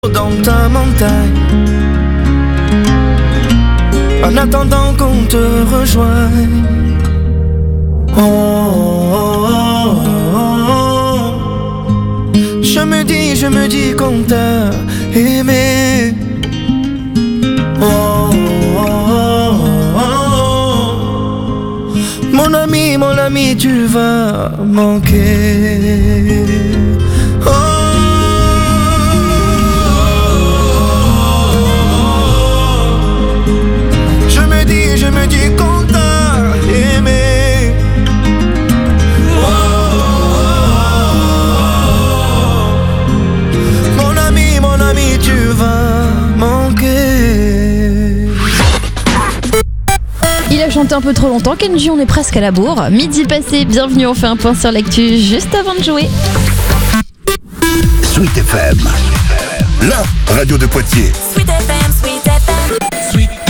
Dans ta montagne, en attendant qu'on te rejoigne. Oh, oh, oh, oh. Je me dis qu'on t'a aimé. Oh, oh, oh, oh. Mon ami, tu vas manquer. Oh. Je me dis qu'on t'a aimé. Oh, mon ami, tu vas manquer. Il a chanté un peu trop longtemps, Kenji, on est presque à la bourre. Midi passé, bienvenue, on fait un point sur l'actu juste avant de jouer. Sweet FM, la radio de Poitiers. Sweet FM, Sweet FM. Sweet FM.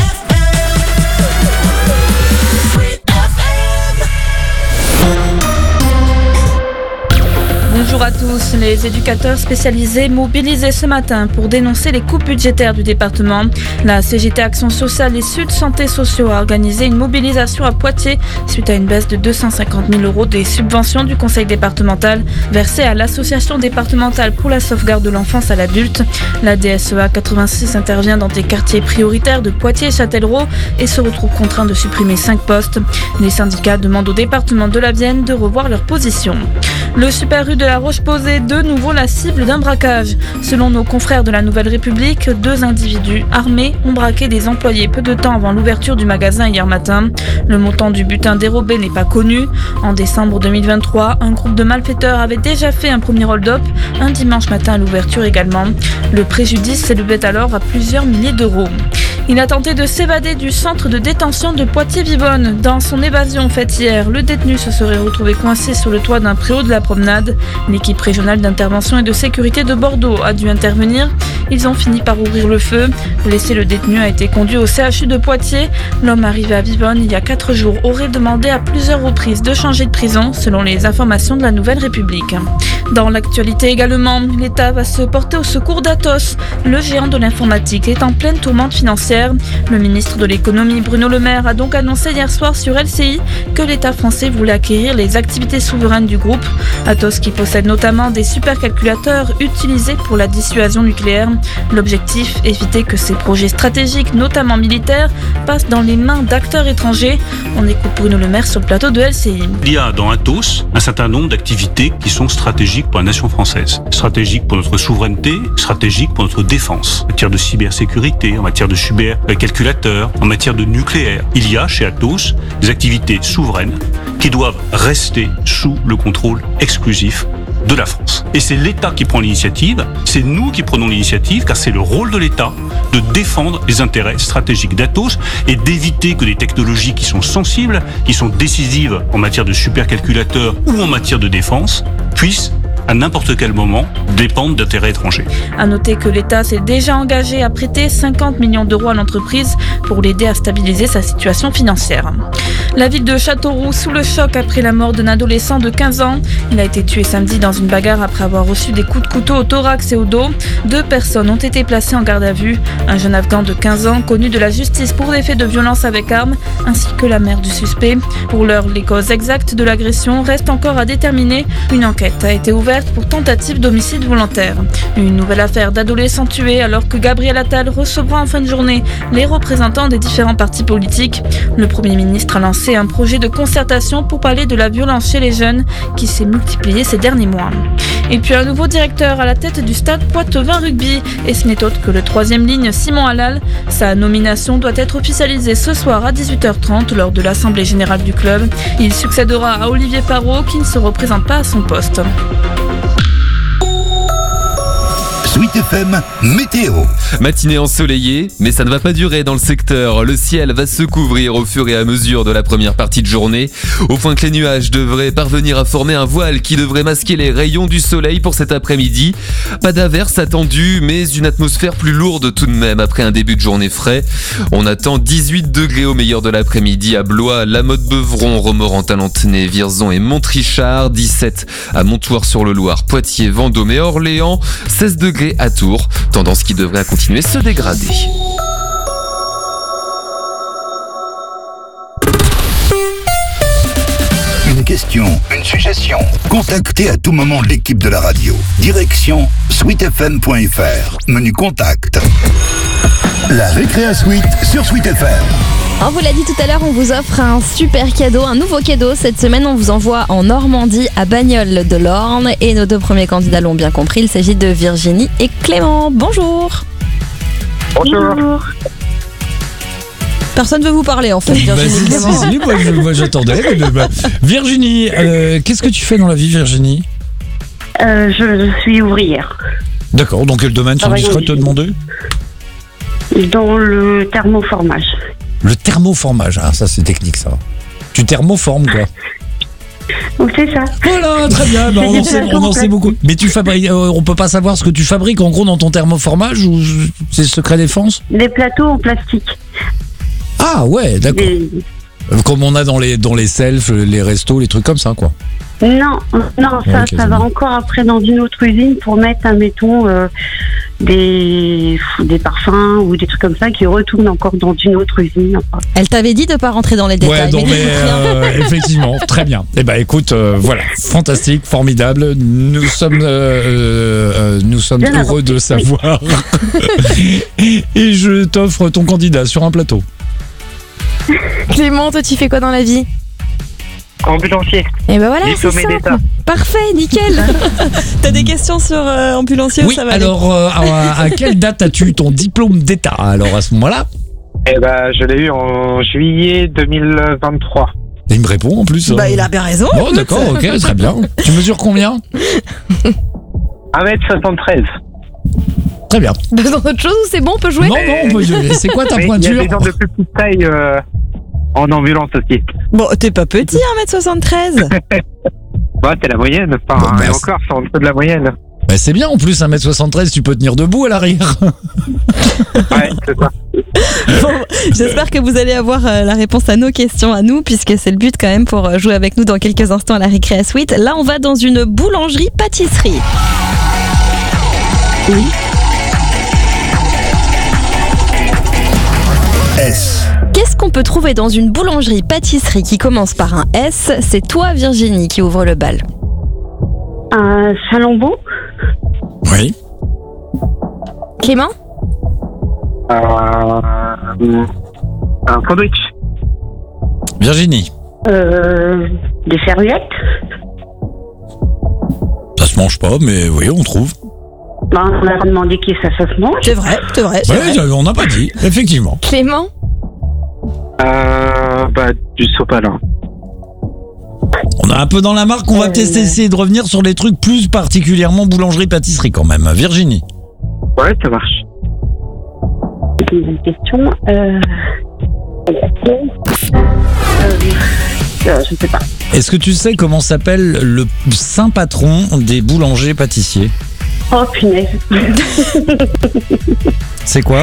Bonjour à tous. Les éducateurs spécialisés mobilisés ce matin pour dénoncer les coupes budgétaires du département. La CGT Action Sociale et Sud Santé Sociaux a organisé une mobilisation à Poitiers suite à une baisse de 250 000 € des subventions du conseil départemental versées à l'association départementale pour la sauvegarde de l'enfance à l'adulte. La DSEA 86 intervient dans des quartiers prioritaires de Poitiers et Châtellerault et se retrouve contraint de supprimer 5 postes. Les syndicats demandent au département de la Vienne de revoir leur position. Le Super U de la Roche-Posay, de nouveau la cible d'un braquage. Selon nos confrères de la Nouvelle République, 2 individus armés ont braqué des employés peu de temps avant l'ouverture du magasin hier matin. Le montant du butin dérobé n'est pas connu. En décembre 2023, un groupe de malfaiteurs avait déjà fait un premier hold-up, un dimanche matin à l'ouverture également. Le préjudice s'élevait alors à plusieurs milliers d'euros. Il a tenté de s'évader du centre de détention de Poitiers-Vivonne. Dans son évasion faite hier, le détenu se serait retrouvé coincé sur le toit d'un préau de la promenade. L'équipe régionale d'intervention et de sécurité de Bordeaux a dû intervenir. Ils ont fini par ouvrir le feu. Blessé, le détenu a été conduit au CHU de Poitiers. L'homme arrivé à Vivonne il y a 4 jours aurait demandé à plusieurs reprises de changer de prison, selon les informations de la Nouvelle République. Dans l'actualité également, l'État va se porter au secours d'Atos. Le géant de l'informatique est en pleine tourmente financière. Le ministre de l'économie Bruno Le Maire a donc annoncé hier soir sur LCI que l'État français voulait acquérir les activités souveraines du groupe. Atos qui possède notamment des supercalculateurs utilisés pour la dissuasion nucléaire. L'objectif, éviter que ces projets stratégiques, notamment militaires, passent dans les mains d'acteurs étrangers. On écoute Bruno Le Maire sur le plateau de LCI. Il y a dans Atos un certain nombre d'activités qui sont stratégiques pour la nation française. Stratégiques pour notre souveraineté, stratégiques pour notre défense. En matière de cybersécurité, en matière de supercalculateurs, en matière de nucléaire. Il y a chez Atos des activités souveraines qui doivent rester sous le contrôle exclusif de la France. Et c'est l'État qui prend l'initiative, c'est nous qui prenons l'initiative, car c'est le rôle de l'État de défendre les intérêts stratégiques d'Atos et d'éviter que des technologies qui sont sensibles, qui sont décisives en matière de supercalculateurs ou en matière de défense, puissent à n'importe quel moment dépendre d'intérêts étrangers. À noter que l'État s'est déjà engagé à prêter 50 millions d'euros à l'entreprise pour l'aider à stabiliser sa situation financière. La ville de Châteauroux sous le choc après la mort d'un adolescent de 15 ans. Il a été tué samedi dans une bagarre après avoir reçu des coups de couteau au thorax et au dos. 2 personnes ont été placées en garde à vue. Un jeune Afghan de 15 ans connu de la justice pour des faits de violence avec arme, ainsi que la mère du suspect. Pour l'heure, les causes exactes de l'agression restent encore à déterminer. Une enquête a été ouverte pour tentative d'homicide volontaire. Une nouvelle affaire d'adolescents tués alors que Gabriel Attal recevra en fin de journée les représentants des différents partis politiques. Le Premier ministre a lancé un projet de concertation pour parler de la violence chez les jeunes qui s'est multipliée ces derniers mois. Et puis un nouveau directeur à la tête du stade Poitevin Rugby. Et ce n'est autre que le 3e ligne Simon Halal. Sa nomination doit être officialisée ce soir à 18h30 lors de l'Assemblée Générale du club. Il succédera à Olivier Parot qui ne se représente pas à son poste. Sweet FM Météo. Matinée ensoleillée, mais ça ne va pas durer dans le secteur. Le ciel va se couvrir au fur et à mesure de la première partie de journée, au point que les nuages devraient parvenir à former un voile qui devrait masquer les rayons du soleil pour cet après-midi. Pas d'averse attendue, mais une atmosphère plus lourde tout de même après un début de journée frais. On attend 18 degrés au meilleur de l'après-midi à Blois, La Motte-Beuvron, Romorantin-Lanthenay, Vierzon et Montrichard, 17 à Montoire-sur-le-Loir, Poitiers, Vendôme et Orléans, 16 degrés degrés à Tours, tendance qui devrait continuer se dégrader. Une question, une suggestion. Contactez à tout moment l'équipe de la radio. Direction sweetfm.fr. Menu contact. La Récréa Suite sur Sweet FM. On vous l'a dit tout à l'heure, on vous offre un super cadeau, un nouveau cadeau. Cette semaine, on vous envoie en Normandie, à Bagnoles de l'Orne. Et nos deux premiers candidats l'ont bien compris, il s'agit de Virginie et Clément. Bonjour. Bonjour. Personne ne veut vous parler en fait, Virginie. Si, moi j'attendais. Virginie, qu'est-ce que tu fais dans la vie, Virginie ? Je suis ouvrière. D'accord, dans quel domaine, sans discret te demander ? Dans le thermoformage. Le thermoformage, ah ça c'est technique ça. Tu thermoformes quoi ? Donc c'est ça. Voilà, très bien, bah, on en sait beaucoup. Mais tu fabriques, on peut pas savoir ce que tu fabriques en gros dans ton thermoformage ou c'est secret défense ? Des plateaux en plastique. Ah ouais, d'accord. Comme on a dans les selfs, les restos, les trucs comme ça quoi. Non, ça va encore après dans une autre usine pour mettre, admettons, des parfums ou des trucs comme ça qui retournent encore dans une autre usine. Elle t'avait dit de pas rentrer dans les détails. Ouais, effectivement, très bien. Eh ben écoute, voilà, fantastique, formidable. Nous sommes heureux de savoir. Et je t'offre ton candidat sur un plateau. Clément, toi tu fais quoi dans la vie ? Ambulancier. Et ben voilà, c'est Diplômé simple. d'État. Parfait, nickel. T'as des questions sur ambulancier Oui, ou ça va alors à quelle date as-tu eu ton diplôme d'État ? Alors à ce moment-là ? Eh ben, je l'ai eu en juillet 2023. Et il me répond en plus. Bah il a bien raison. Oh d'accord, ok, très bien. Tu mesures combien ? 1m73. Très bien. Dans autre chose ou c'est bon, on peut jouer ? Non, on peut jouer. C'est quoi ta Mais pointure ? il y a des gens de plus petite taille en ambulance aussi. Bon, t'es pas petit, 1m73. Bah, c'est la moyenne. Enfin, et encore, c'est en dessous de la moyenne. Bah, c'est bien, en plus, 1m73, tu peux tenir debout à l'arrière. Ouais, c'est ça. Bon, j'espère que vous allez avoir la réponse à nos questions à nous, puisque c'est le but quand même pour jouer avec nous dans quelques instants à la Récréa Suite. Là, on va dans une boulangerie-pâtisserie. Oui. S. Qu'est-ce qu'on peut trouver dans une boulangerie-pâtisserie qui commence par un S ? C'est toi, Virginie, qui ouvre le bal. Un salambeau. Oui. Clément ? Un sandwich. Virginie. Des serviettes. Ça se mange pas, mais oui, on trouve. Ben, on a demandé qui ça se mange. C'est vrai. Ouais, on n'a pas dit, effectivement. Clément ? Bah, du sopalin. On a un peu dans la marque, on va peut-être essayer de revenir sur les trucs plus particulièrement boulangerie-pâtisserie quand même. Virginie. Ouais, ça marche. C'est une bonne question. Je sais pas. Est-ce que tu sais comment s'appelle le saint patron des boulangers-pâtissiers ? Oh punaise. C'est quoi ?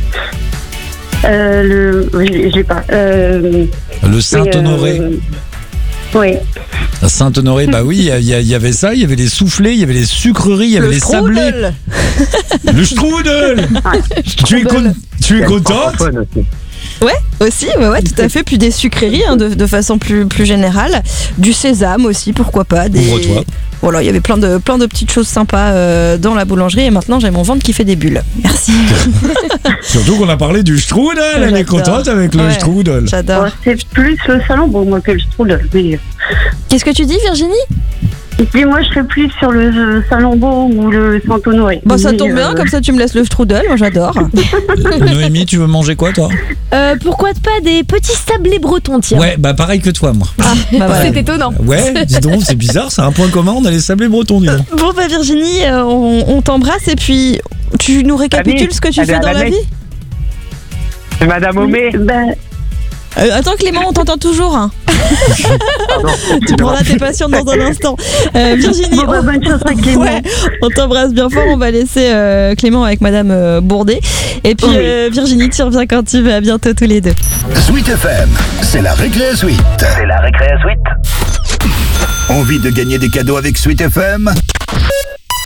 Oui, j'ai pas. Le Saint-Honoré. Oui. La Saint-Honoré, bah oui, il y avait ça, il y avait les soufflés, il y avait les sucreries, il y avait les sablés. Le strudel. Tu es contente ? Ouais, aussi, ouais, tout à fait. Puis des sucreries de façon plus générale. Du sésame aussi, pourquoi pas. Ouvre-toi. Voilà, il y avait plein de petites choses sympas dans la boulangerie et maintenant j'ai mon ventre qui fait des bulles. Merci. Surtout qu'on a parlé du strudel, elle est contente avec le strudel. J'adore. C'est plus le salambeau, moi, que le strudel. Mais... Qu'est-ce que tu dis, Virginie ? Et moi, je serais plus sur le salambeau ou le Saint-Honoré. Bon, ça tombe bien, comme ça tu me laisses le strudel, moi j'adore. Noémie, tu veux manger quoi, toi ? Pourquoi pas des petits sablés bretons, tiens. Ouais, bah pareil que toi, moi. Ah, bah voilà. C'est étonnant. Ouais, dis donc, c'est bizarre, c'est un point commun, on a les sablés bretons, dis donc. Bon, bah Virginie, on t'embrasse et puis tu nous récapitules ce que tu fais dans la vie ? C'est Madame Homé. Attends Clément, on t'entend toujours. Hein. Tu prendras tes patients dans un instant. Virginie, bonne chance avec Clément. Ouais, on t'embrasse bien fort. On va laisser Clément avec Madame Bourdet. Et puis Virginie, tu reviens quand tu veux. À bientôt tous les deux. Sweet FM, c'est la Récréa Suite. C'est la Récréa Suite. Envie de gagner des cadeaux avec Sweet FM ?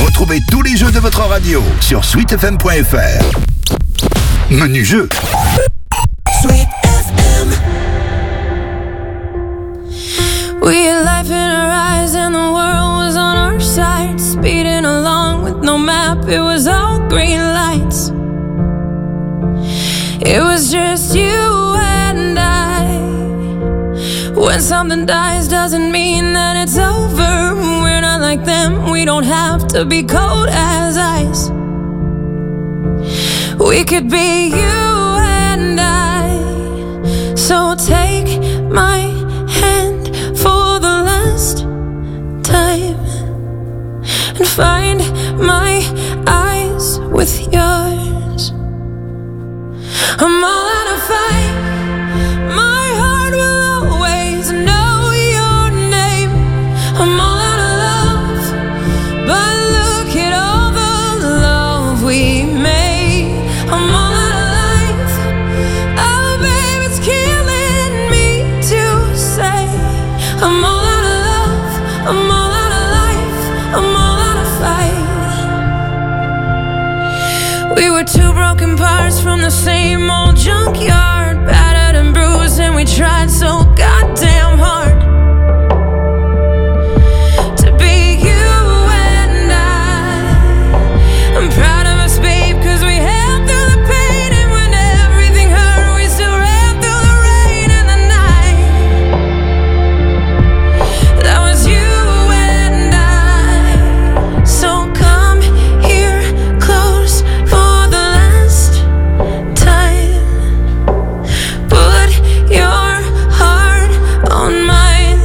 Retrouvez tous les jeux de votre radio sur sweetfm.fr. Menu jeu. Sweet FM. We had life in our eyes and the world was on our side. Speeding along with no map, it was all green lights. It was just you and I. When something dies doesn't mean that it's over. We're not like them, we don't have to be cold as ice. We could be you and I. So take my hand for the last time and find my eyes with yours. I'm all out of fight. My heart will always know your name. I'm all out of love, but look at all the love we made. I'm all out of life. Oh, babe, it's killing me to say. I'm all out of love. I'm all out of life. I'm all out of fight. We were two broken parts from the same old junkyard, battered and bruised, and we tried so goddamn hard to be you and I. I'm proud of us, babe, 'cause we held through the pain, and when everything hurt, we still ran through the rain and the night. That was you and I. So come here close for the last time. Put your heart on mine.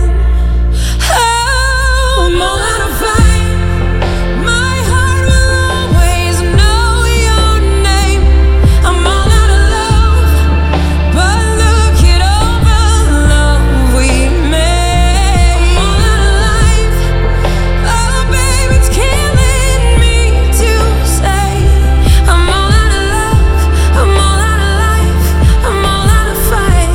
Oh, I'm all out of fight. My heart will always know your name. I'm all out of love, but look at all the love we made. I'm all out of life. Oh, babe, it's killing me to say. I'm all out of love. I'm all out of life. I'm all out of fight.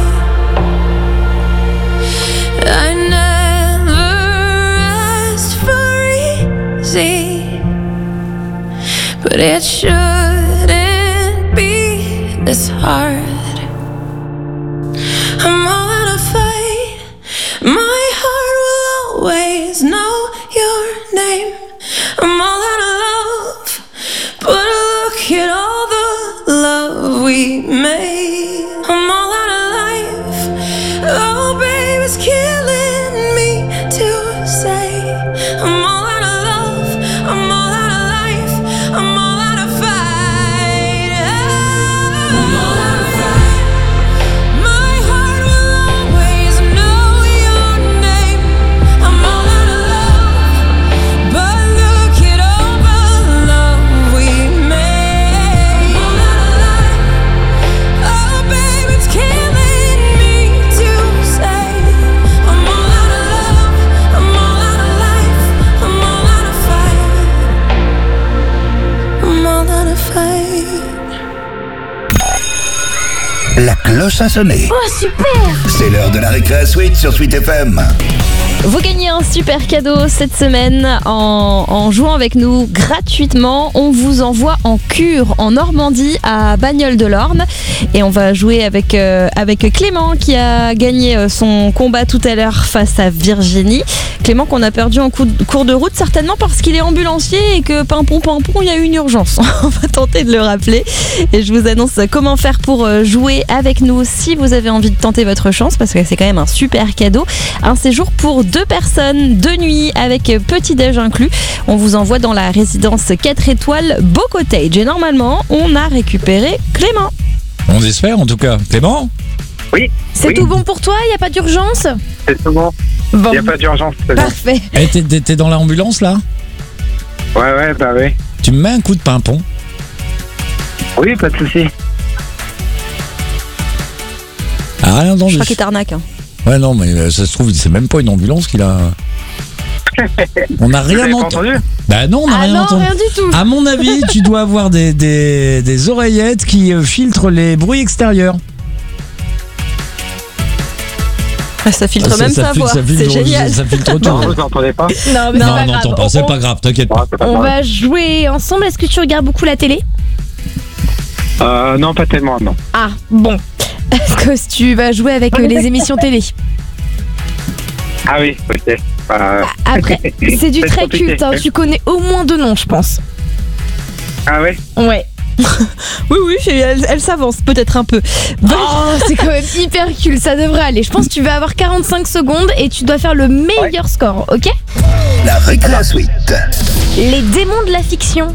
I never asked for easy, but it shouldn't be this hard. I'm all out of fight. My heart will always know your name. I'm all out of love, but look at all the love we made. I'm all out of life. Oh, babe, it's killing me to say. I'm all out of love. I'm all out of life. I'm all out of fight. I'm all out of fight. My heart will always know your name. I'm all out of love, but look at all the love we made. I'm all out of life. Oh, babe, it's killing me to say. I'm all out of love. I'm all out of life. I'm all out of fight. I'm all out of fight. La cloche a sonné. Oh, super! C'est l'heure de la récré suite sur Sweet FM. Vous gagnez un super cadeau cette semaine en jouant avec nous gratuitement. On vous envoie en cure en Normandie à Bagnoles-de-l'Orne et on va jouer avec Clément qui a gagné son combat tout à l'heure face à Virginie. Clément qu'on a perdu en cours de route certainement parce qu'il est ambulancier et que pimpon, il y a eu une urgence. On va tenter de le rappeler et je vous annonce comment faire pour jouer avec nous si vous avez envie de tenter votre chance parce que c'est quand même un super cadeau. Un séjour pour 2 personnes, 2 nuits avec petit-déj inclus. On vous envoie dans la résidence 4 étoiles Beau Cottage. Et normalement, on a récupéré Clément. On espère en tout cas. Clément ? Oui. C'est oui. tout bon pour toi ? Il n'y a pas d'urgence ? C'est tout bon. Bon. Il n'y a pas d'urgence. C'est bon. Parfait. Eh, t'es dans l'ambulance là ? Ouais, bah oui. Tu me mets un coup de pimpon ? Oui, pas de souci. Ah, rien entendu. Je crois qu'il t'arnaque. Hein. Ouais, non, mais ça se trouve, c'est même pas une ambulance qu'il a. On n'a rien entendu. Bah non, on n'a rien entendu. Rien du tout. À mon avis, tu dois avoir des oreillettes qui filtrent les bruits extérieurs. Ça filtre même sa voix, c'est génial. Ça filtre tout. Non, vous n'entendez pas? Non, mais Non, on n'entend pas, c'est pas grave, t'inquiète pas. On va jouer ensemble. Est-ce que tu regardes beaucoup la télé? Non, pas tellement, non. Ah, bon. Est-ce que tu vas jouer avec les émissions télé? Ah oui, ok. Après, c'est du C'est très compliqué. culte, hein. Tu connais au moins 2 noms, je pense. Ah ouais? Ouais. Oui, elle s'avance peut-être un peu. Oh, c'est quand même hyper culte, ça devrait aller. Je pense que tu vas avoir 45 secondes et tu dois faire le meilleur score, ok? La récré suite. Les démons de la fiction.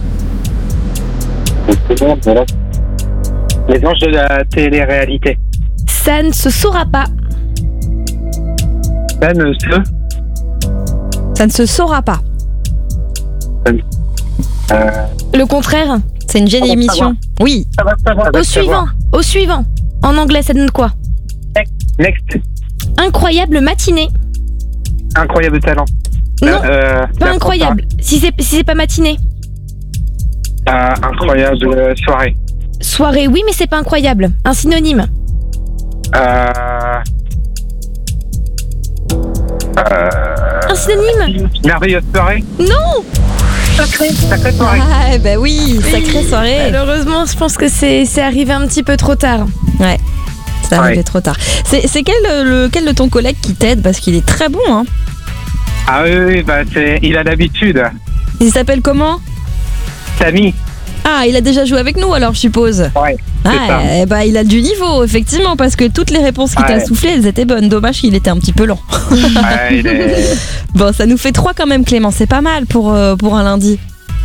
Les anges de la télé-réalité. Ça ne se saura pas. Ça ne se... Ça ne se saura pas. Le contraire. C'est une vieille va émission. savoir. Oui. Ça va savoir. Au suivant. En anglais, ça donne quoi? Next. Incroyable matinée. Incroyable talent. Non, pas incroyable. Si c'est pas matinée. Incroyable soirée. Soirée, oui, mais c'est pas incroyable. Un synonyme. Un synonyme. Merveilleuse soirée. Non. Sacrée soirée. Ah, bah oui, sacrée soirée. Malheureusement, je pense que c'est arrivé un petit peu trop tard. Ouais, c'est arrivé trop tard. C'est lequel de ton collègue qui t'aide? Parce qu'il est très bon, hein. Ah oui, bah il a l'habitude. Il s'appelle comment? Samy. Ah, il a déjà joué avec nous alors, je suppose. Ouais. Ah, eh bah, il a du niveau, effectivement, parce que toutes les réponses qu'il t'a soufflées, elles étaient bonnes. Dommage qu'il était un petit peu lent. Ouais, il est... Bon, ça nous fait 3 quand même, Clément. C'est pas mal pour un lundi.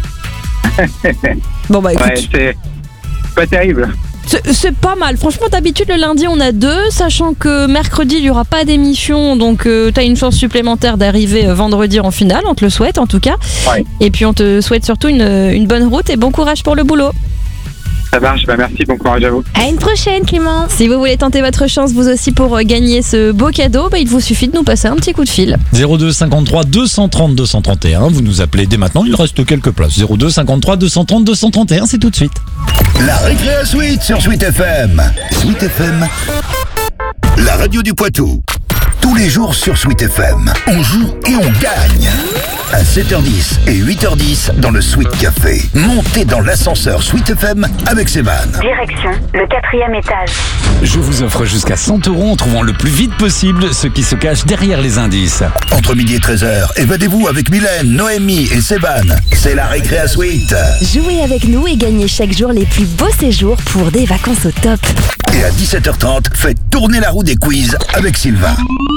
Bon, bah écoute. Ouais, c'est pas terrible. C'est pas mal. Franchement, d'habitude, le lundi, on a 2, sachant que mercredi, il n'y aura pas d'émission. Donc, t'as une chance supplémentaire d'arriver vendredi en finale. On te le souhaite, en tout cas. Ouais. Et puis, on te souhaite surtout une bonne route et bon courage pour le boulot. Ça marche, bah merci, bon courage à vous. À une prochaine, Clément. Si vous voulez tenter votre chance, vous aussi, pour gagner ce beau cadeau, bah, il vous suffit de nous passer un petit coup de fil. 02 53 230 231. Vous nous appelez dès maintenant, il reste quelques places. 02 53 230 231, c'est tout de suite. La récré suite sur Sweet FM. Sweet FM, la radio du Poitou. Tous les jours sur Sweet FM, on joue et on gagne. À 7h10 et 8h10 dans le Sweet Café. Montez dans l'ascenseur Sweet FM avec Sévan. Direction le 4e étage. Je vous offre jusqu'à 100 € en trouvant le plus vite possible ce qui se cache derrière les indices. Entre midi et 13h, évadez-vous avec Mylène, Noémie et Sévan. C'est la récré suite. Jouez avec nous et gagnez chaque jour les plus beaux séjours pour des vacances au top. Et à 17h30, faites tourner la roue des quiz avec Sylvain.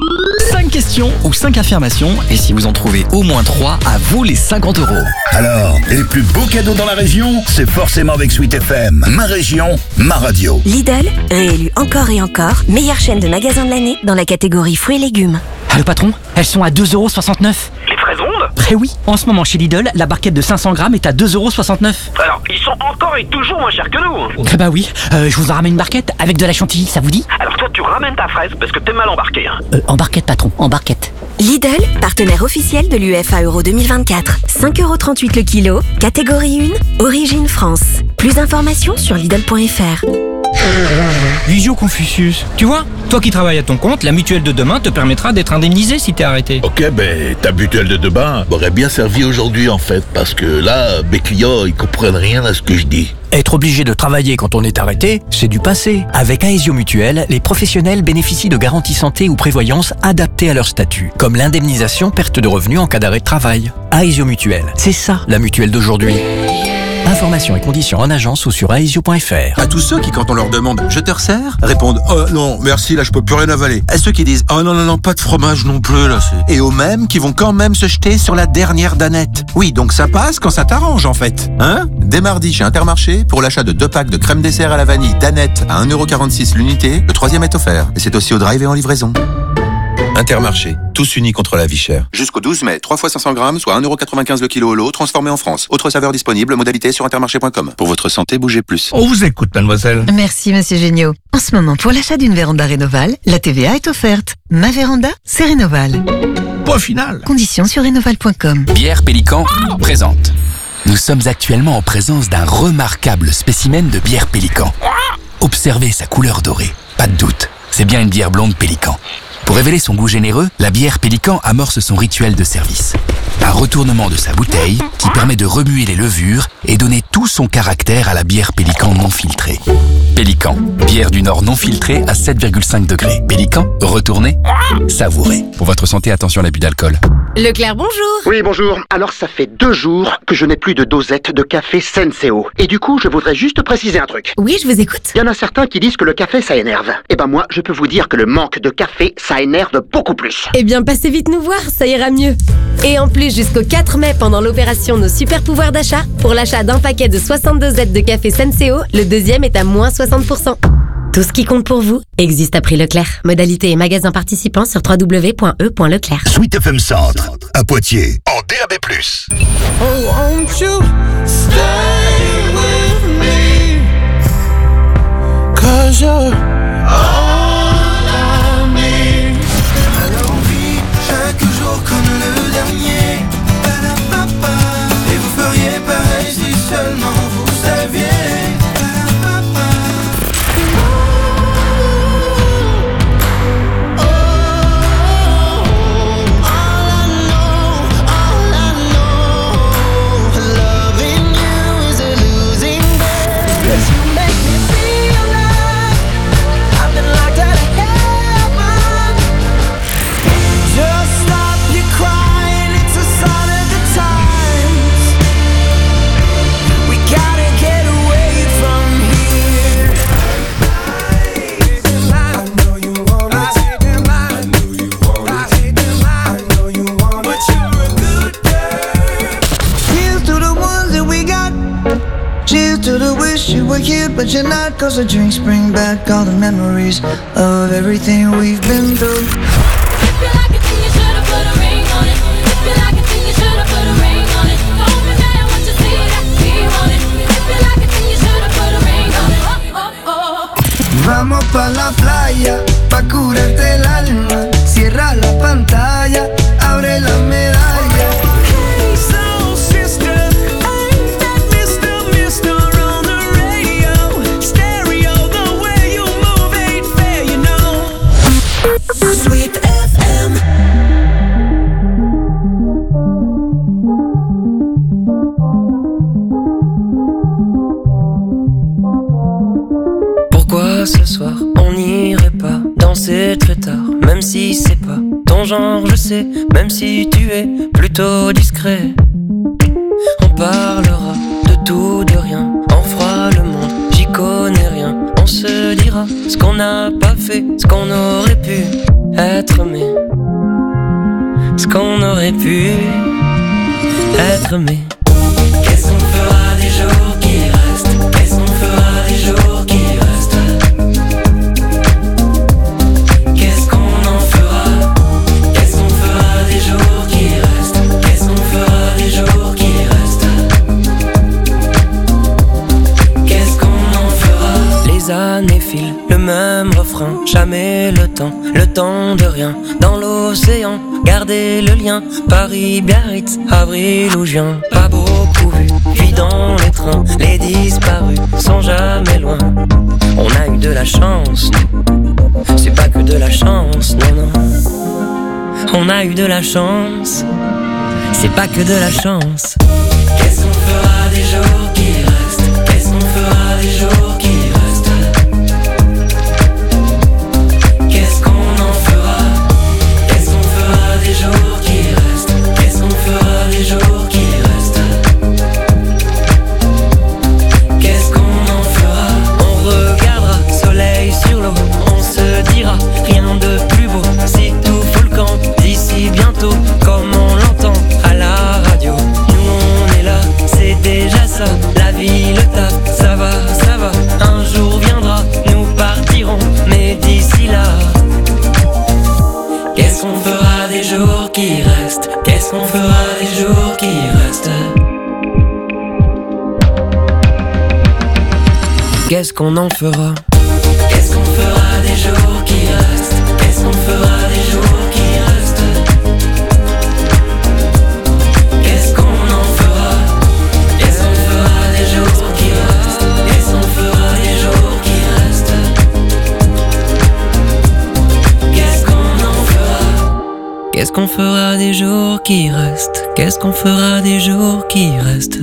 5 questions ou 5 affirmations, et si vous en trouvez au moins 3, à vous les 50 €. Alors, les plus beaux cadeaux dans la région, c'est forcément avec Sweet FM. Ma région, ma radio. Lidl, réélu encore et encore, meilleure chaîne de magasins de l'année dans la catégorie fruits et légumes. Ah, le patron, elles sont à 2,69 €. Les fraises rondes? Eh oui, en ce moment chez Lidl, la barquette de 500 grammes est à 2,69 €. Alors, ils sont encore et toujours moins chers que nous. Bah oui, je vous en ramène une barquette avec de la chantilly, ça vous dit? Alors toi, tu ramènes ta fraise parce que t'es mal embarqué. Hein. En barquette, patron, en barquette. Lidl, partenaire officiel de l'UEFA Euro 2024. 5,38 € le kilo, catégorie 1, origine France. Plus d'informations sur Lidl.fr. Visio Confucius. Tu vois, toi qui travailles à ton compte, la mutuelle de demain te permettra d'être indemnisé si t'es arrêté. Ok, ben ta mutuelle de demain m'aurait bien servi aujourd'hui en fait, parce que là, mes clients, ils comprennent rien à ce que je dis. Être obligé de travailler quand on est arrêté, c'est du passé. Avec Aesio Mutuelle, les professionnels bénéficient de garanties santé ou prévoyance adaptées à leur statut, comme l'indemnisation perte de revenus en cas d'arrêt de travail. Aesio Mutuelle, c'est ça la mutuelle d'aujourd'hui. Informations et conditions en agence ou sur aesio.fr. À tous ceux qui, quand on leur demande « je te resserre ?» répondent « oh non, merci, là je peux plus rien avaler ». À ceux qui disent « oh non, pas de fromage non plus, là c'est... » Et aux mêmes qui vont quand même se jeter sur la dernière danette. Oui, donc ça passe quand ça t'arrange en fait. Hein ? Dès mardi chez Intermarché, pour l'achat de 2 packs de crème dessert à la vanille danette à 1,46 € l'unité, le 3e est offert. Et c'est aussi au drive et en livraison. Intermarché, tous unis contre la vie chère. Jusqu'au 12 mai, 3 fois 500 grammes, soit 1,95 € le kilo au lot, transformé en France. Autre saveur disponible, modalité sur intermarché.com. Pour votre santé, bougez plus. On vous écoute, mademoiselle. Merci, monsieur Géniaud. En ce moment, pour l'achat d'une véranda Rénoval, la TVA est offerte. Ma véranda, c'est Rénoval. Point final. Conditions sur rénoval.com. Bière Pélican présente. Nous sommes actuellement en présence d'un remarquable spécimen de bière Pélican. Observez sa couleur dorée. Pas de doute, c'est bien une bière blonde Pélican. Pour révéler son goût généreux, la bière Pélican amorce son rituel de service. Un retournement de sa bouteille qui permet de remuer les levures et donner tout son caractère à la bière Pélican non filtrée. Pélican, bière du Nord non filtrée à 7,5 degrés. Pélican, retournez, savourez. Pour votre santé, attention à l'abus d'alcool. Leclerc, bonjour. Oui, bonjour. Alors, ça fait 2 jours que je n'ai plus de dosette de café Senseo. Et du coup, je voudrais juste préciser un truc. Oui, je vous écoute. Il y en a certains qui disent que le café, ça énerve. Eh ben moi, je peux vous dire que le manque de café, ça énerve beaucoup plus. Eh bien, passez vite nous voir, ça ira mieux. Et en plus, jusqu'au 4 mai, pendant l'opération Nos Super Pouvoirs d'achat, pour l'achat d'un paquet de 62 dosettes de café Senseo, le deuxième est à moins 60%. Tout ce qui compte pour vous existe à prix Leclerc. Modalité et magasin participants sur www.e.leclerc. Sweet FM Centre, à Poitiers, en DAB+. Oh, won't you stay with me? 'Cause you're all I need. Alors on vit chaque jour comme le dernier. Et vous feriez pareil si seulement vous saviez. But you're not, 'cause the drinks bring back all the memories of everything we've been through. Vamos pa la playa, pa curarte el alma. Cierra la pantalla, abre la medalla. Sweet FM. Pourquoi ce soir on n'irait pas danser très tard, même si c'est pas ton genre, je sais, même si tu es plutôt discret. On parlera de tout, de rien, on fera le monde, j'y connais rien. On se dira ce qu'on n'a pas fait, ce qu'on aurait pu être, mais ce qu'on aurait pu être, mais qu'est-ce qu'on fera des jours qui restent? Qu'est-ce qu'on fera des jours qui restent? Qu'est-ce qu'on en fera? Qu'est-ce qu'on fera des jours qui restent? Qu'est-ce qu'on fera des jours qui restent? Qu'est-ce qu'on en fera? Les années filent, le même refrain, jamais le temps de rien. Dans l'océan, gardez le lien. Paris, Biarritz, avril ou juin. Pas beaucoup vu, puis dans les trains, les disparus sont jamais loin. On a eu de la chance, c'est pas que de la chance, non, non. On a eu de la chance, c'est pas que de la chance. Qu'est-ce qu'on fera des jours qui restent? Qu'est-ce qu'on fera des jours qui restent? Qu'est-ce qu'on en fera? Qu'est-ce qu'on fera des jours qui restent? Qu'est-ce qu'on fera des jours qui restent? Qu'est-ce qu'on en fera? On regardera soleil sur l'eau, on se dira rien de plus beau. Si tout fout le camp d'ici bientôt, comme on l'entend à la radio. Nous on est là, c'est déjà ça. La vie, le taf, ça va, ça va. Un jour viendra, nous partirons, mais d'ici là, qu'est-ce qu'on fera des jours qui restent? Qu'est-ce qu'on fera des jours qui restent? Qu'est-ce qu'on en fera? Qu'est-ce qu'on fera des jours qui restent? Qu'est-ce qu'on fera des jours qui restent? Qu'est-ce qu'on en fera? Qu'est-ce qu'on fera des jours qui restent? Qu'est-ce qu'on fera des jours qui restent? Qu'est-ce qu'on en qu'on fera des jours qui restent? Qu'est-ce qu'on fera des jours qui restent?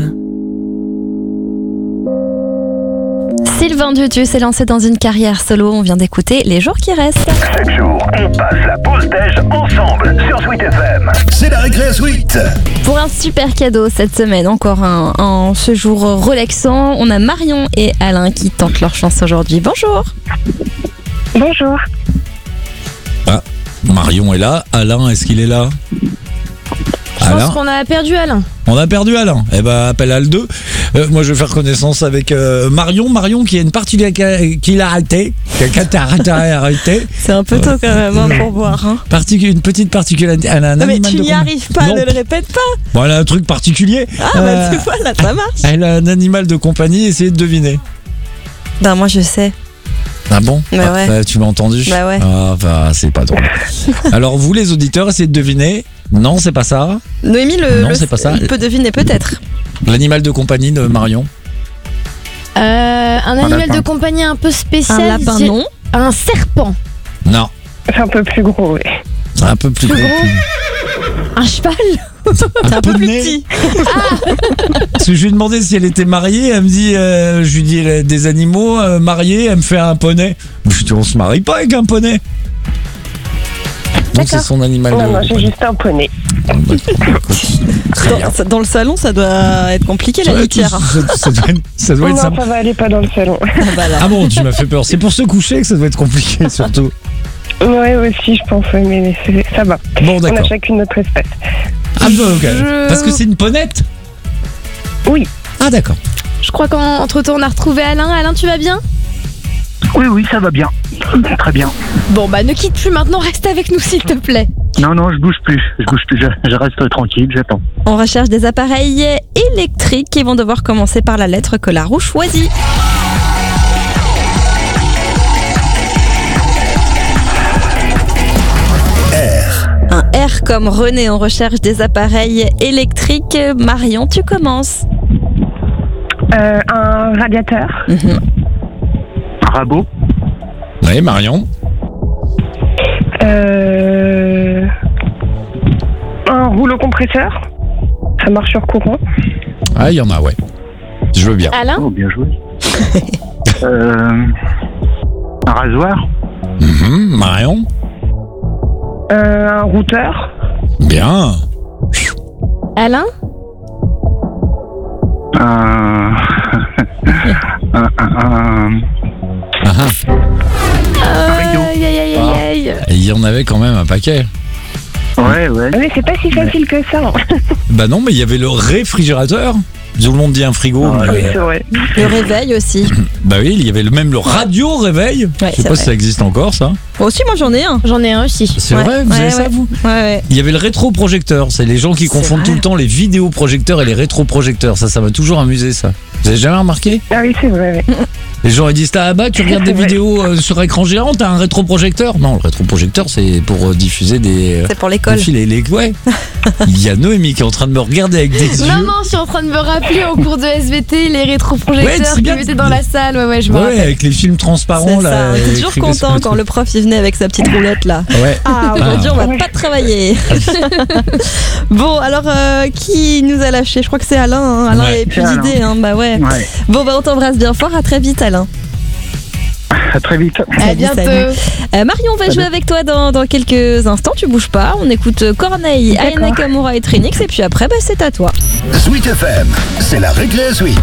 Sylvain Dutu s'est lancé dans une carrière solo. On vient d'écouter Les jours qui restent. Chaque jour, on passe la pause déj ensemble sur Sweet FM. C'est la récré Sweet. Pour un super cadeau cette semaine, encore un ce jour relaxant, on a Marion et Alain qui tentent leur chance aujourd'hui. Bonjour. Bonjour. Ah, Marion est là. Alain, est-ce qu'il est là? Je pense qu'on a perdu Alain. On a perdu Alain. Eh ben, appelle Al 2. Moi, je vais faire connaissance avec Marion. Marion qui a une particularité, qui l'a arrêté. Arrêté. C'est un peu tôt quand même pour voir. Hein. Une petite particularité. Elle a un non, mais animal tu de n'y arrives pas, ne le répète pas. Bon, elle a un truc particulier. Ah, bah tu vois, là, ça marche. Elle a un animal de compagnie. Essayez de deviner. Ben, moi, je sais. Ah bon? Bah ouais. Tu m'as entendu? Bah ouais. Ah bah c'est pas drôle. Alors vous les auditeurs, essayez de deviner. Non, c'est pas ça. Noémie c'est pas ça. peut deviner peut-être. L'animal de compagnie de Marion. Un animal de compagnie un peu spécial. Un lapin, non. Un serpent. Non. C'est un peu plus gros, oui. C'est un peu plus gros. Un cheval. Un peu plus petit. Parce que je lui ai demandé si elle était mariée, elle me dit, je lui dis des animaux mariés, elle me fait un poney. Je lui dis on se marie pas avec un poney. Donc c'est son animal. Non, j'ai juste un poney. Dans le salon, ça doit être compliqué la litière. Ça doit être simple. Non, ça va aller pas dans le salon. Ah bon, tu m'as fait peur. C'est pour se coucher que ça doit être compliqué surtout. Ouais, aussi, je pense, mais ça va. Bon, d'accord. On a chacune notre espèce. Ah bon, ok. Parce que c'est une ponette? Oui. Ah d'accord. Je crois qu'entre-temps, on a retrouvé Alain. Alain, tu vas bien? Oui, ça va bien. Très bien. Bon, bah ne quitte plus maintenant, reste avec nous s'il te plaît. Non, je bouge plus. Je reste tranquille, j'attends. On recherche des appareils électriques qui vont devoir commencer par la lettre que la roue choisit. Un R comme René, on recherche des appareils électriques. Marion, tu commences. Un radiateur. Un rabot. Oui, Marion. Un rouleau compresseur. Ça marche sur courant. Ah, il y en a, ouais. Je veux bien. Alain? Oh, bien joué. Un rasoir. Marion. Un routeur. Bien. Alain? Aïe. Il y en avait quand même un paquet. Ouais. Mais c'est pas si facile que ça. Bah non, mais il y avait le réfrigérateur. Tout le monde dit un frigo. Oui, c'est vrai. Le réveil aussi. Bah oui, il y avait même le radio réveil. Ouais, je sais pas si ça existe encore, ça. Aussi, moi j'en ai un. J'en ai un aussi. C'est vrai, vous avez ça, vous? Ouais. Il y avait le rétroprojecteur. C'est les gens qui confondent tout le temps les vidéoprojecteurs et les rétroprojecteurs. Ça m'a toujours amusé, ça. Vous avez jamais remarqué? Ah oui, c'est vrai. Les gens ils disent tu regardes des vidéos sur écran géant, t'as un rétroprojecteur? Non, le rétroprojecteur c'est pour diffuser des. C'est pour l'école. Ouais. Il y a Noémie qui est en train de me regarder avec des yeux. Non, je suis en train de me rappeler au cours de SVT les rétroprojecteurs qu'ils mettaient dans la salle. Ouais, je me rappelle. Avec les films transparents c'est là. On était toujours content quand le prof il venait avec sa petite roulette là. Ouais. Ah, aujourd'hui on va pas travailler. Bon, alors qui nous a lâché? Je crois que c'est Alain. Hein. Alain avait plus d'idées. Hein. Bah ouais. Bon, on t'embrasse bien fort. À très vite, Alain. À très vite. À bientôt. Marion, on va jouer avec toi dans quelques instants. Tu bouges pas. On écoute Corneille, Aya Nakamura et Trinix. Et puis après, c'est à toi. Sweet FM, c'est la récré Sweet.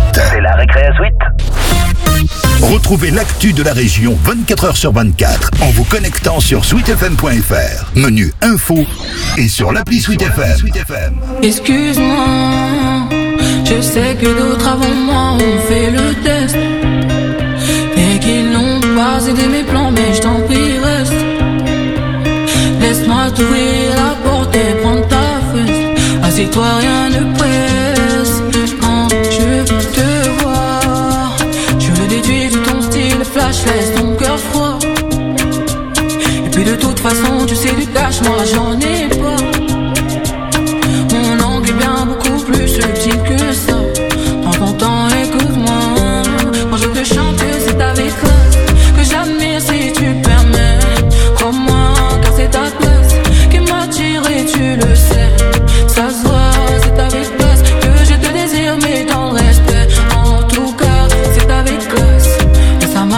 Retrouvez l'actu de la région 24h sur 24 en vous connectant sur sweetfm.fr. Menu info et sur l'appli Sweet FM. Excuse-moi, je sais que d'autres avant moi ont fait le test et qu'ils n'ont pas aidé mes plans, mais je t'en prie reste. Laisse-moi t'ouvrir la porte et prendre ta fesse. Assieds-toi, rien ne presse. Quand je te vois, je le déduis de ton style flash, laisse ton cœur froid. Et puis de toute façon, tu sais du cash, moi j'en ai pas. Mon angle est bien beaucoup plus subtil que ça. Prends ton temps, écoute-moi. Quand je te chante, c'est ta maîtresse que j'admire si tu permets. Crois-moi, car c'est ta place qui m'attire et tu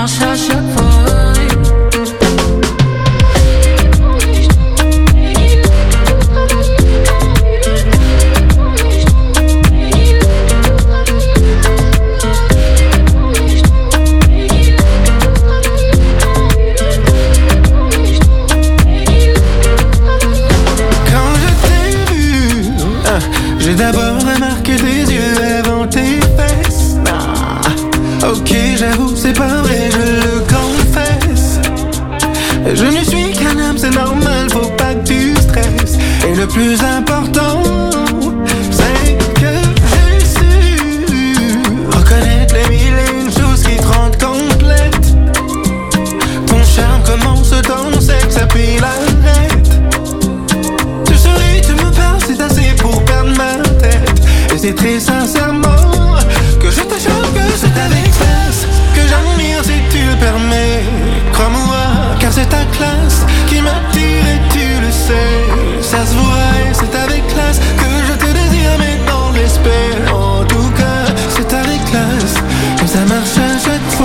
marche à chaque fois. J'ai d'abord remarqué tes yeux avant tes fesses. Ok, j'avoue, c'est pas vrai, je le confesse. Je ne suis qu'un homme, c'est normal, faut pas que tu stresses. Et le plus important, c'est que j'ai su reconnaître les mille et une choses qui te rendent complète. Ton charme commence dans le sexe, puis l'arrête. Tu souris, tu me parles, c'est assez pour perdre ma tête. Et c'est très sincèrement que je te jure que c'est avec classe que j'admire si tu le permets. Crois-moi, car c'est ta classe qui m'attire et tu le sais. Ça se voit et c'est avec classe que je te désire, mais dans le respect. En tout cas, c'est avec classe que ça marche à chaque fois.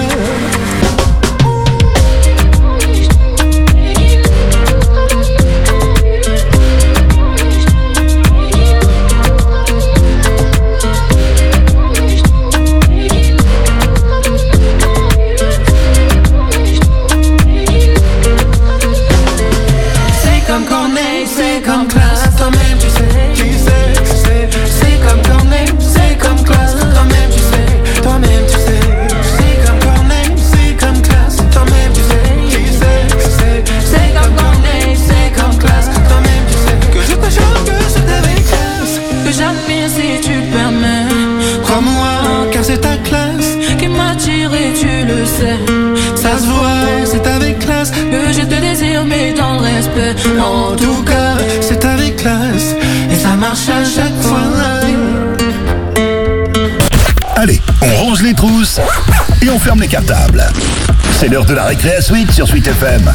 C'est comme classe, toi-même tu sais, c'est comme Corneille, c'est comme classe, toi-même tu sais, c'est comme Corneille, c'est comme classe, toi-même tu sais, c'est comme Corneille, c'est comme classe, toi-même tu sais, que je te jure que c'est avec classe, que j'admire si tu le permets. Crois-moi, car c'est ta classe qui m'attire et tu le sais. Ça se voit, c'est avec classe que je te désire, mais dans le respect. En tout cas, c'est avec classe et ça marche à chaque fois. Allez, on range les trousses et on ferme les cartables. C'est l'heure de la récré suite sur Sweet FM.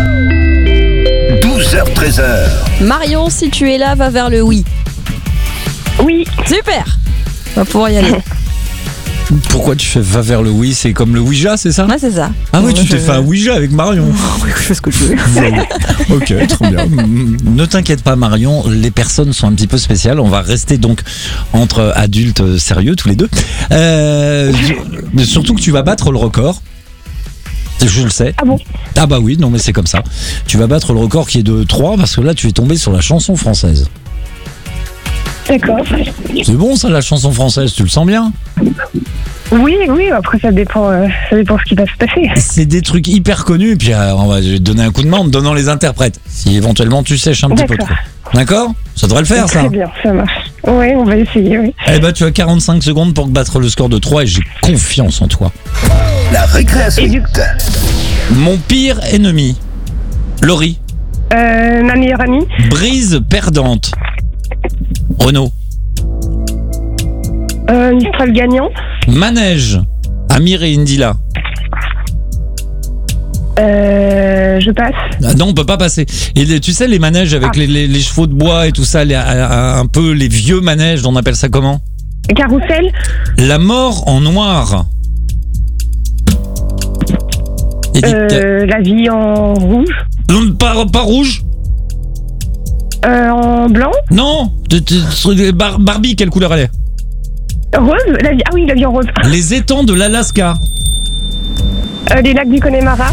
12h-13h. Marion, si tu es là, va vers le oui. Oui. Super. On va pouvoir y aller. Pourquoi tu fais va vers le oui? C'est comme le Ouija, c'est ça? Ouais, c'est ça. Ah oui, tu t'es fait un Ouija avec Marion. Oui, je fais ce que je veux. Ok, très bien. Ne t'inquiète pas Marion, les personnes sont un petit peu spéciales. On va rester donc entre adultes sérieux tous les deux. Surtout que tu vas battre le record. Je le sais. Ah bon? Ah bah oui, non mais c'est comme ça. Tu vas battre le record qui est de 3 parce que là tu es tombé sur la chanson française. D'accord. C'est bon ça, la chanson française, tu le sens bien? Oui, après ça dépend ce qui va se passer. C'est des trucs hyper connus, et puis je vais te donner un coup de main en te donnant les interprètes. Si éventuellement tu sèches un petit peu trop. D'accord? Ça devrait le faire ça. Très bien, ça marche. Oui, on va essayer, oui. Eh ben tu as 45 secondes pour battre le score de 3 et j'ai confiance en toi. La récréation. Mon pire ennemi. Laurie. Ma meilleure amie. Brise perdante. Renaud. Mistral gagnant. Manège. Amir et Indila. Je passe. Ah non, on peut pas passer. Et tu sais, les manèges avec les chevaux de bois et tout ça, un peu les vieux manèges, on appelle ça comment? Carrousel. La mort en noir. La vie en rouge. Non, pas rouge. En blanc. Non. Barbie, quelle couleur elle est? Rose. La vie en rose. Les étangs de l'Alaska. Les lacs du Connemara.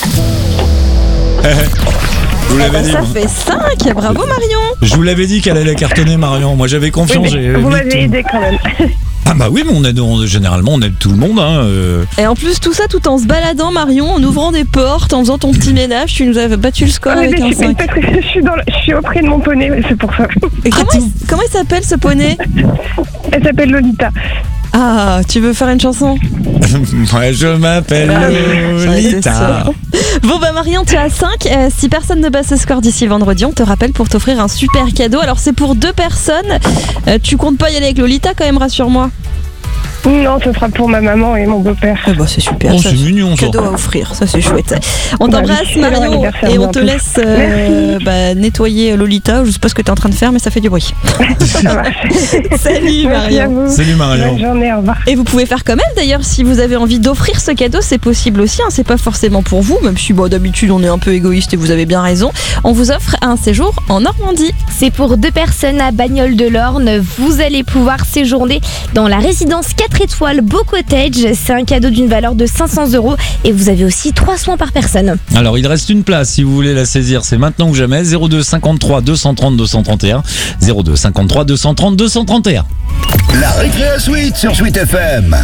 Je vous l'avais dit. Ça fait 5. Bravo Marion. Je vous l'avais dit qu'elle allait cartonner Marion. Moi j'avais confiance. Oui, vous m'avez aidé quand même. Ah bah oui, mais généralement on aide tout le monde. Hein, Et en plus tout ça tout en se baladant Marion, en ouvrant des portes, en faisant ton petit ménage, tu nous avais battu le score avec un 5. Parce que je suis auprès de mon poney, c'est pour ça. Et comment il s'appelle ce poney? Elle s'appelle Lolita. Ah, tu veux faire une chanson? Moi je m'appelle Lolita. Bon bah Marion, tu es à 5. Si personne ne bat ce score d'ici vendredi, on te rappelle pour t'offrir un super cadeau. Alors c'est pour 2 personnes. Tu comptes pas y aller avec Lolita quand même, rassure-moi. Non, ce sera pour ma maman et mon beau-père. Bah, c'est super. Oh, c'est mignon, ça. Cadeau à offrir, ça c'est chouette. On t'embrasse, Bah, Marion, et on te laisse nettoyer Lolita. Je sais pas ce que t'es en train de faire, mais ça fait du bruit. Salut, Marion. Salut, Marion. Bonne journée, au revoir. Et vous pouvez faire comme elle d'ailleurs, si vous avez envie d'offrir ce cadeau, c'est possible aussi, hein. C'est pas forcément pour vous, même si d'habitude on est un peu égoïste et vous avez bien raison. On vous offre un séjour en Normandie. C'est pour 2 personnes à Bagnoles-de-l'Orne. Vous allez pouvoir séjourner dans la résidence 4 étoiles Beau Cottage. C'est un cadeau d'une valeur de 500 € et vous avez aussi 3 soins par personne. Alors il reste une place si vous voulez la saisir, c'est maintenant ou jamais. 02 53 230 231. 02 53 230 231. La Récréa Suite sur Suite FM.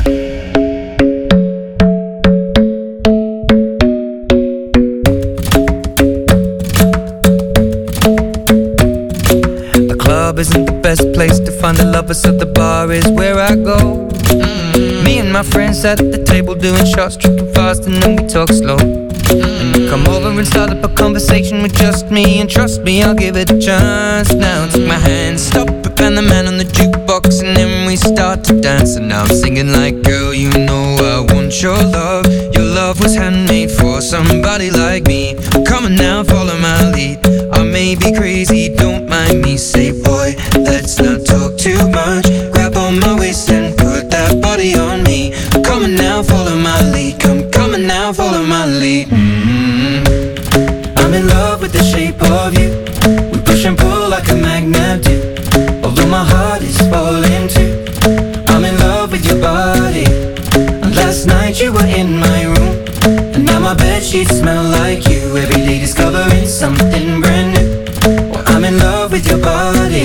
The club isn't the best place to find the lovers, so the bar is where I go. Me and my friends at the table doing shots, tripping fast, and then we talk slow. And you come over and start up a conversation with just me, and trust me, I'll give it a chance. Now take my hand, stop it, and the man on the jukebox, and then we start to dance. And now I'm singing like, girl, you know I want your love. Your love was handmade for somebody like me. Come on now, follow my lead. I may be crazy, don't mind me. Say, boy, let's not talk too much. Grab on my waist and put that body on me. Come on now, follow my lead. Come on now, follow my lead. I'm in love with the shape of you. We push and pull like a magnet do. Although my heart is falling too. I'm in love with your body. And last night you were in my room, and now my bedsheets smell like you. Every day discovering something brand new. Well, I'm in love with your body.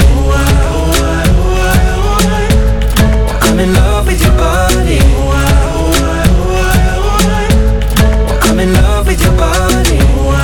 I'm in love with your body. I'm in love with your body.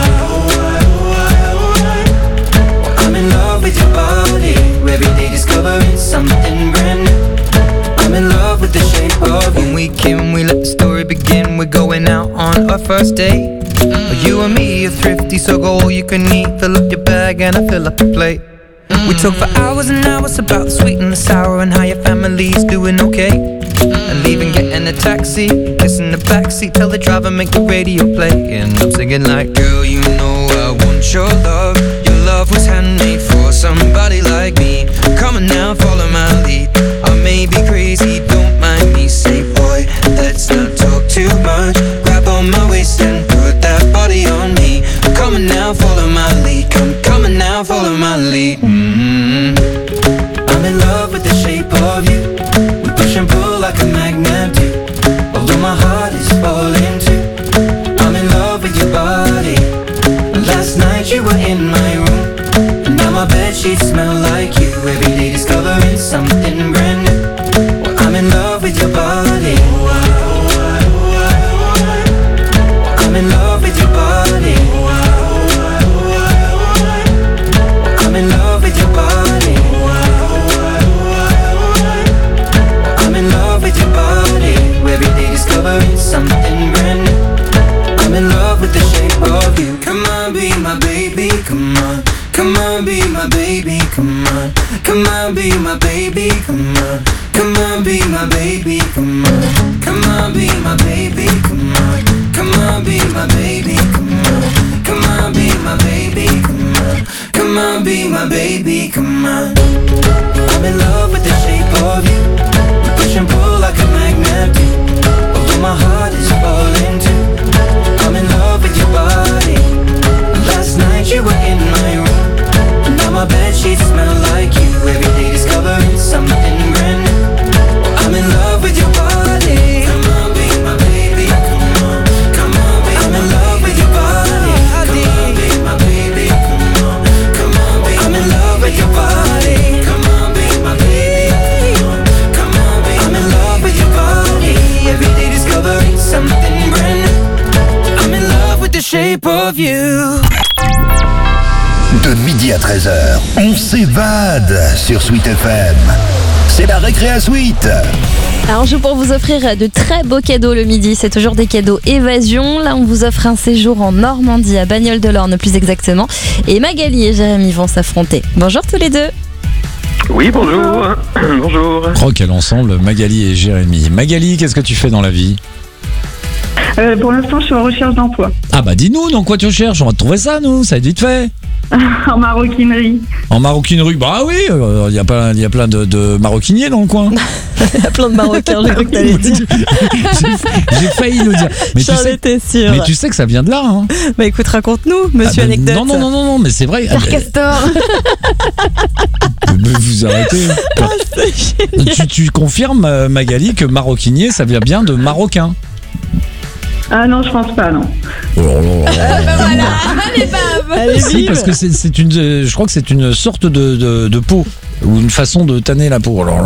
I'm in love with your body. Every day discovering something brand new. I'm in love with the shape of you. When we came, we let the story begin. We're going out on our first date. You and me are thrifty, so go all you can eat. Fill up your bag and I fill up your plate. We talk for hours and hours about the sweet and the sour, and how your family's doing okay. And leaving, getting a taxi, kissing the backseat, tell the driver make the radio play. And I'm singing like, girl, you know I want your love. Your love was handmade for somebody like me. Come on now, follow my lead. I may be crazy, don't mind me. Say, boy, let's not talk too much. Grab on my waist and put that body on me. Come on now, follow my lead. Come on now, follow my lead. I'm in love with the shape of you. We push and pull like a magnet do. Although my heart is falling too. I'm in love with your body. Last night you were in my room, and now my bedsheets smell like you. Every day discovering something brand new. Well, I'm in love with your body. I'm in love with your body. I'm in love with your body. I'm in love with your body. Every day discovering something brand new. I'm in love with the shape of you. Come on, be my baby, come on. Come on, be my baby, come on. Come on, be my baby, come on. Come on, be my baby, come on. Come on, be my baby, come on. Come on, be my baby, come on. Come on, be my baby, come on. Come on, be my baby, come on. I'm in love with the shape of you. We push and pull like a magnet do. Although my heart is falling too. I'm in love with your body. Last night you were in my room, and now my bedsheets smell like you. Every day discovering something brand new. I'm in love with your body. Come on, be my baby, come on. Come on, be I'm in love with your body. Come on, be my baby, come on. Come on, be I'm in love with your body. Come on, be my baby, come on. Come on, be I'm in love with your body. Every day discovering something brand new. I'm in love with the shape of you. De midi à 13h, on s'évade sur Suite FM. C'est la Récréa Suite. Alors, on joue pour vous offrir de très beaux cadeaux le midi. C'est toujours des cadeaux évasion. Là, on vous offre un séjour en Normandie, à Bagnoles-de-l'Orne plus exactement. Et Magali et Jérémy vont s'affronter. Bonjour tous les deux. Oui, bonjour. Bonjour. Oh, quel ensemble, Magali et Jérémy. Magali, qu'est-ce que tu fais dans la vie? Pour l'instant, je suis en recherche d'emploi. Ah bah dis-nous, dans quoi tu recherches? On va te trouver ça, nous, ça va être vite fait. En maroquinerie. En maroquinerie, bah oui, il y a plein de maroquiniers dans le coin. Il y a plein de Marocains, j'ai cru que t'allais dire. J'ai failli le dire. Mais J'en étais sûre. Mais tu sais que ça vient de là, hein. Bah écoute, raconte-nous, monsieur Anecdote. Non, mais c'est vrai. Père Castor. Mais vous arrêtez. Tu confirmes, Magali, que maroquinier, ça vient bien de marocain? Ah non, je pense pas, non. Voilà, allez, bam. Allez, si, parce que c'est une, je crois que c'est une sorte de peau ou une façon de tanner la peau. Alors,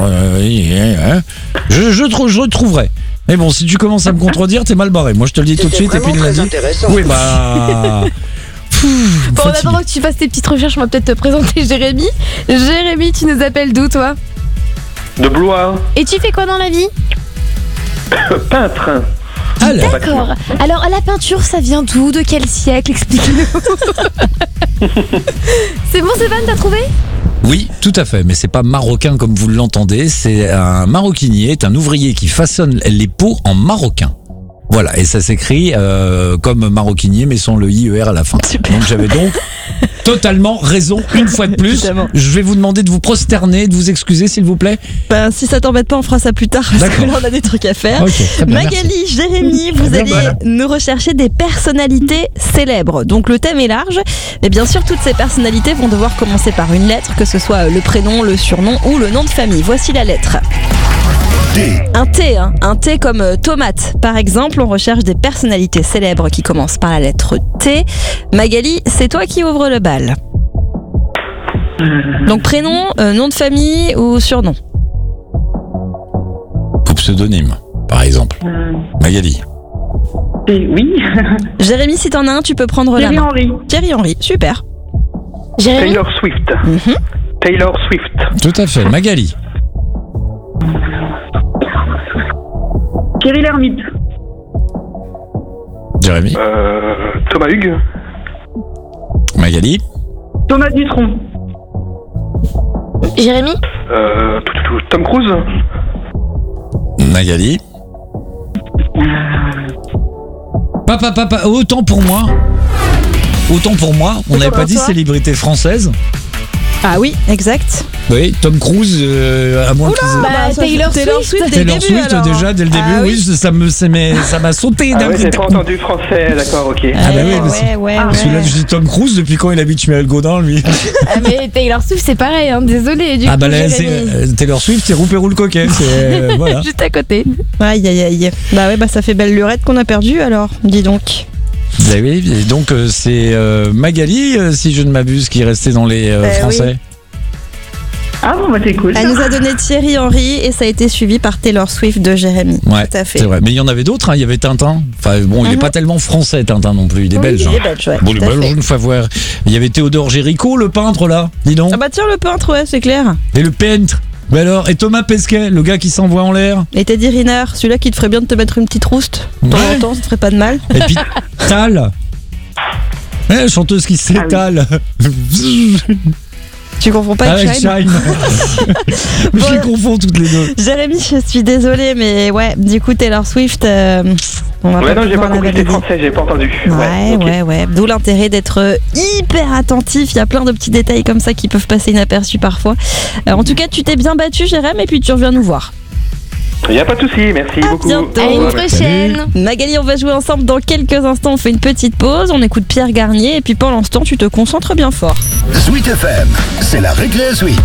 je trouverai. Mais bon, si tu commences à me contredire, t'es mal barré. Moi, je te le dis tout de suite. Et puis il l'a dit. Oui, bah. Bon, en attendant que tu fasses tes petites recherches, on va peut-être te présenter Jérémy. Jérémy, tu nous appelles d'où, toi? De Blois. Et tu fais quoi dans la vie? Peintre. D'accord. Alors, la peinture, ça vient d'où? De quel siècle? Explique-nous. C'est bon, Stéphane, t'as trouvé? Oui, tout à fait, mais c'est pas marocain comme vous l'entendez, c'est un maroquinier, est un ouvrier qui façonne les peaux en marocain. Voilà, et ça s'écrit comme maroquinier, mais sans le IER à la fin. Super. Donc j'avais totalement raison une fois de plus. Évidemment. Je vais vous demander de vous prosterner, de vous excuser s'il vous plaît. Ben, si ça t'embête pas, on fera ça plus tard, parce que là on a des trucs à faire. Okay, très bien, Magali, merci. Jérémy, vous allez nous rechercher des personnalités célèbres. Donc le thème est large, mais bien sûr toutes ces personnalités vont devoir commencer par une lettre, que ce soit le prénom, le surnom ou le nom de famille. Voici la lettre. Un T, hein. Un T comme tomate. Par exemple, on recherche des personnalités célèbres qui commencent par la lettre T. Magali, c'est toi qui ouvre le bal. Donc prénom, nom de famille ou surnom? Ou pseudonyme, par exemple. Magali. Oui. Jérémy, si t'en as un, tu peux prendre la main. Henry. Thierry Henry, super. Jérémy. Taylor Swift. Taylor Swift. Tout à fait. Magali. Thierry Lhermitte. Jérémy. Thomas Hugues. Magali. Thomas Dutronc. Jérémy. Tom Cruise. Magali. Papa, autant pour moi. On n'avait pas dit célébrité française. Ah oui, exact. Oui, Tom Cruise, à moins qu'ils Taylor Swift. Taylor Swift déjà dès le début, oui, ça m'a sauté Ah d'un ouais, j'ai pas entendu français, d'accord, ok. Ah bah oui, parce que là je dis Tom Cruise depuis quand il habite Michel Gaudin lui. Ah mais Taylor Swift c'est pareil, hein, désolé. Du coup, bah là c'est Taylor Swift, c'est Roupérou le coquet, c'est voilà. Juste à côté. Aïe aïe aïe. Bah ouais, bah ça fait belle lurette qu'on a perdu alors, dis donc. Bah oui, et donc c'est Magali, si je ne m'abuse, qui est restée dans les français. Oui. Ah bon, bah c'est cool. Elle nous a donné Thierry Henry et ça a été suivi par Taylor Swift de Jérémy. Ouais, tout à fait. C'est vrai. Mais il y en avait d'autres, hein. Il y avait Tintin. Enfin bon, il n'est pas tellement français Tintin non plus, il est belge. Il est belge, ouais. Bon, tout les à Belges, fait. une fois voir. Il y avait Théodore Géricault, le peintre là, dis donc. Ah bah tiens, le peintre, ouais, c'est clair. Et le peintre. Mais alors, et Thomas Pesquet, le gars qui s'envoie en l'air. Et Teddy Riner, celui-là qui te ferait bien de te mettre une petite rouste. De temps en temps, ça te ferait pas de mal. Et puis Tal. La chanteuse qui s'étale. Tu confonds pas avec Shine. Je les confonds toutes les deux. Jérémy, je suis désolée, mais ouais, du coup Taylor Swift. On va non, j'ai pas compris, c'était français, j'ai pas entendu. Ouais. D'où l'intérêt d'être hyper attentif. Il y a plein de petits détails comme ça qui peuvent passer inaperçus parfois. En tout cas, tu t'es bien battu, Jérémy, et puis tu reviens nous voir. Il n'y a pas de souci, merci beaucoup. Bientôt. À une prochaine. Magali, on va jouer ensemble dans quelques instants. On fait une petite pause, on écoute Pierre Garnier, et puis pendant ce temps, tu te concentres bien fort. Sweet FM, c'est la récré à Sweet.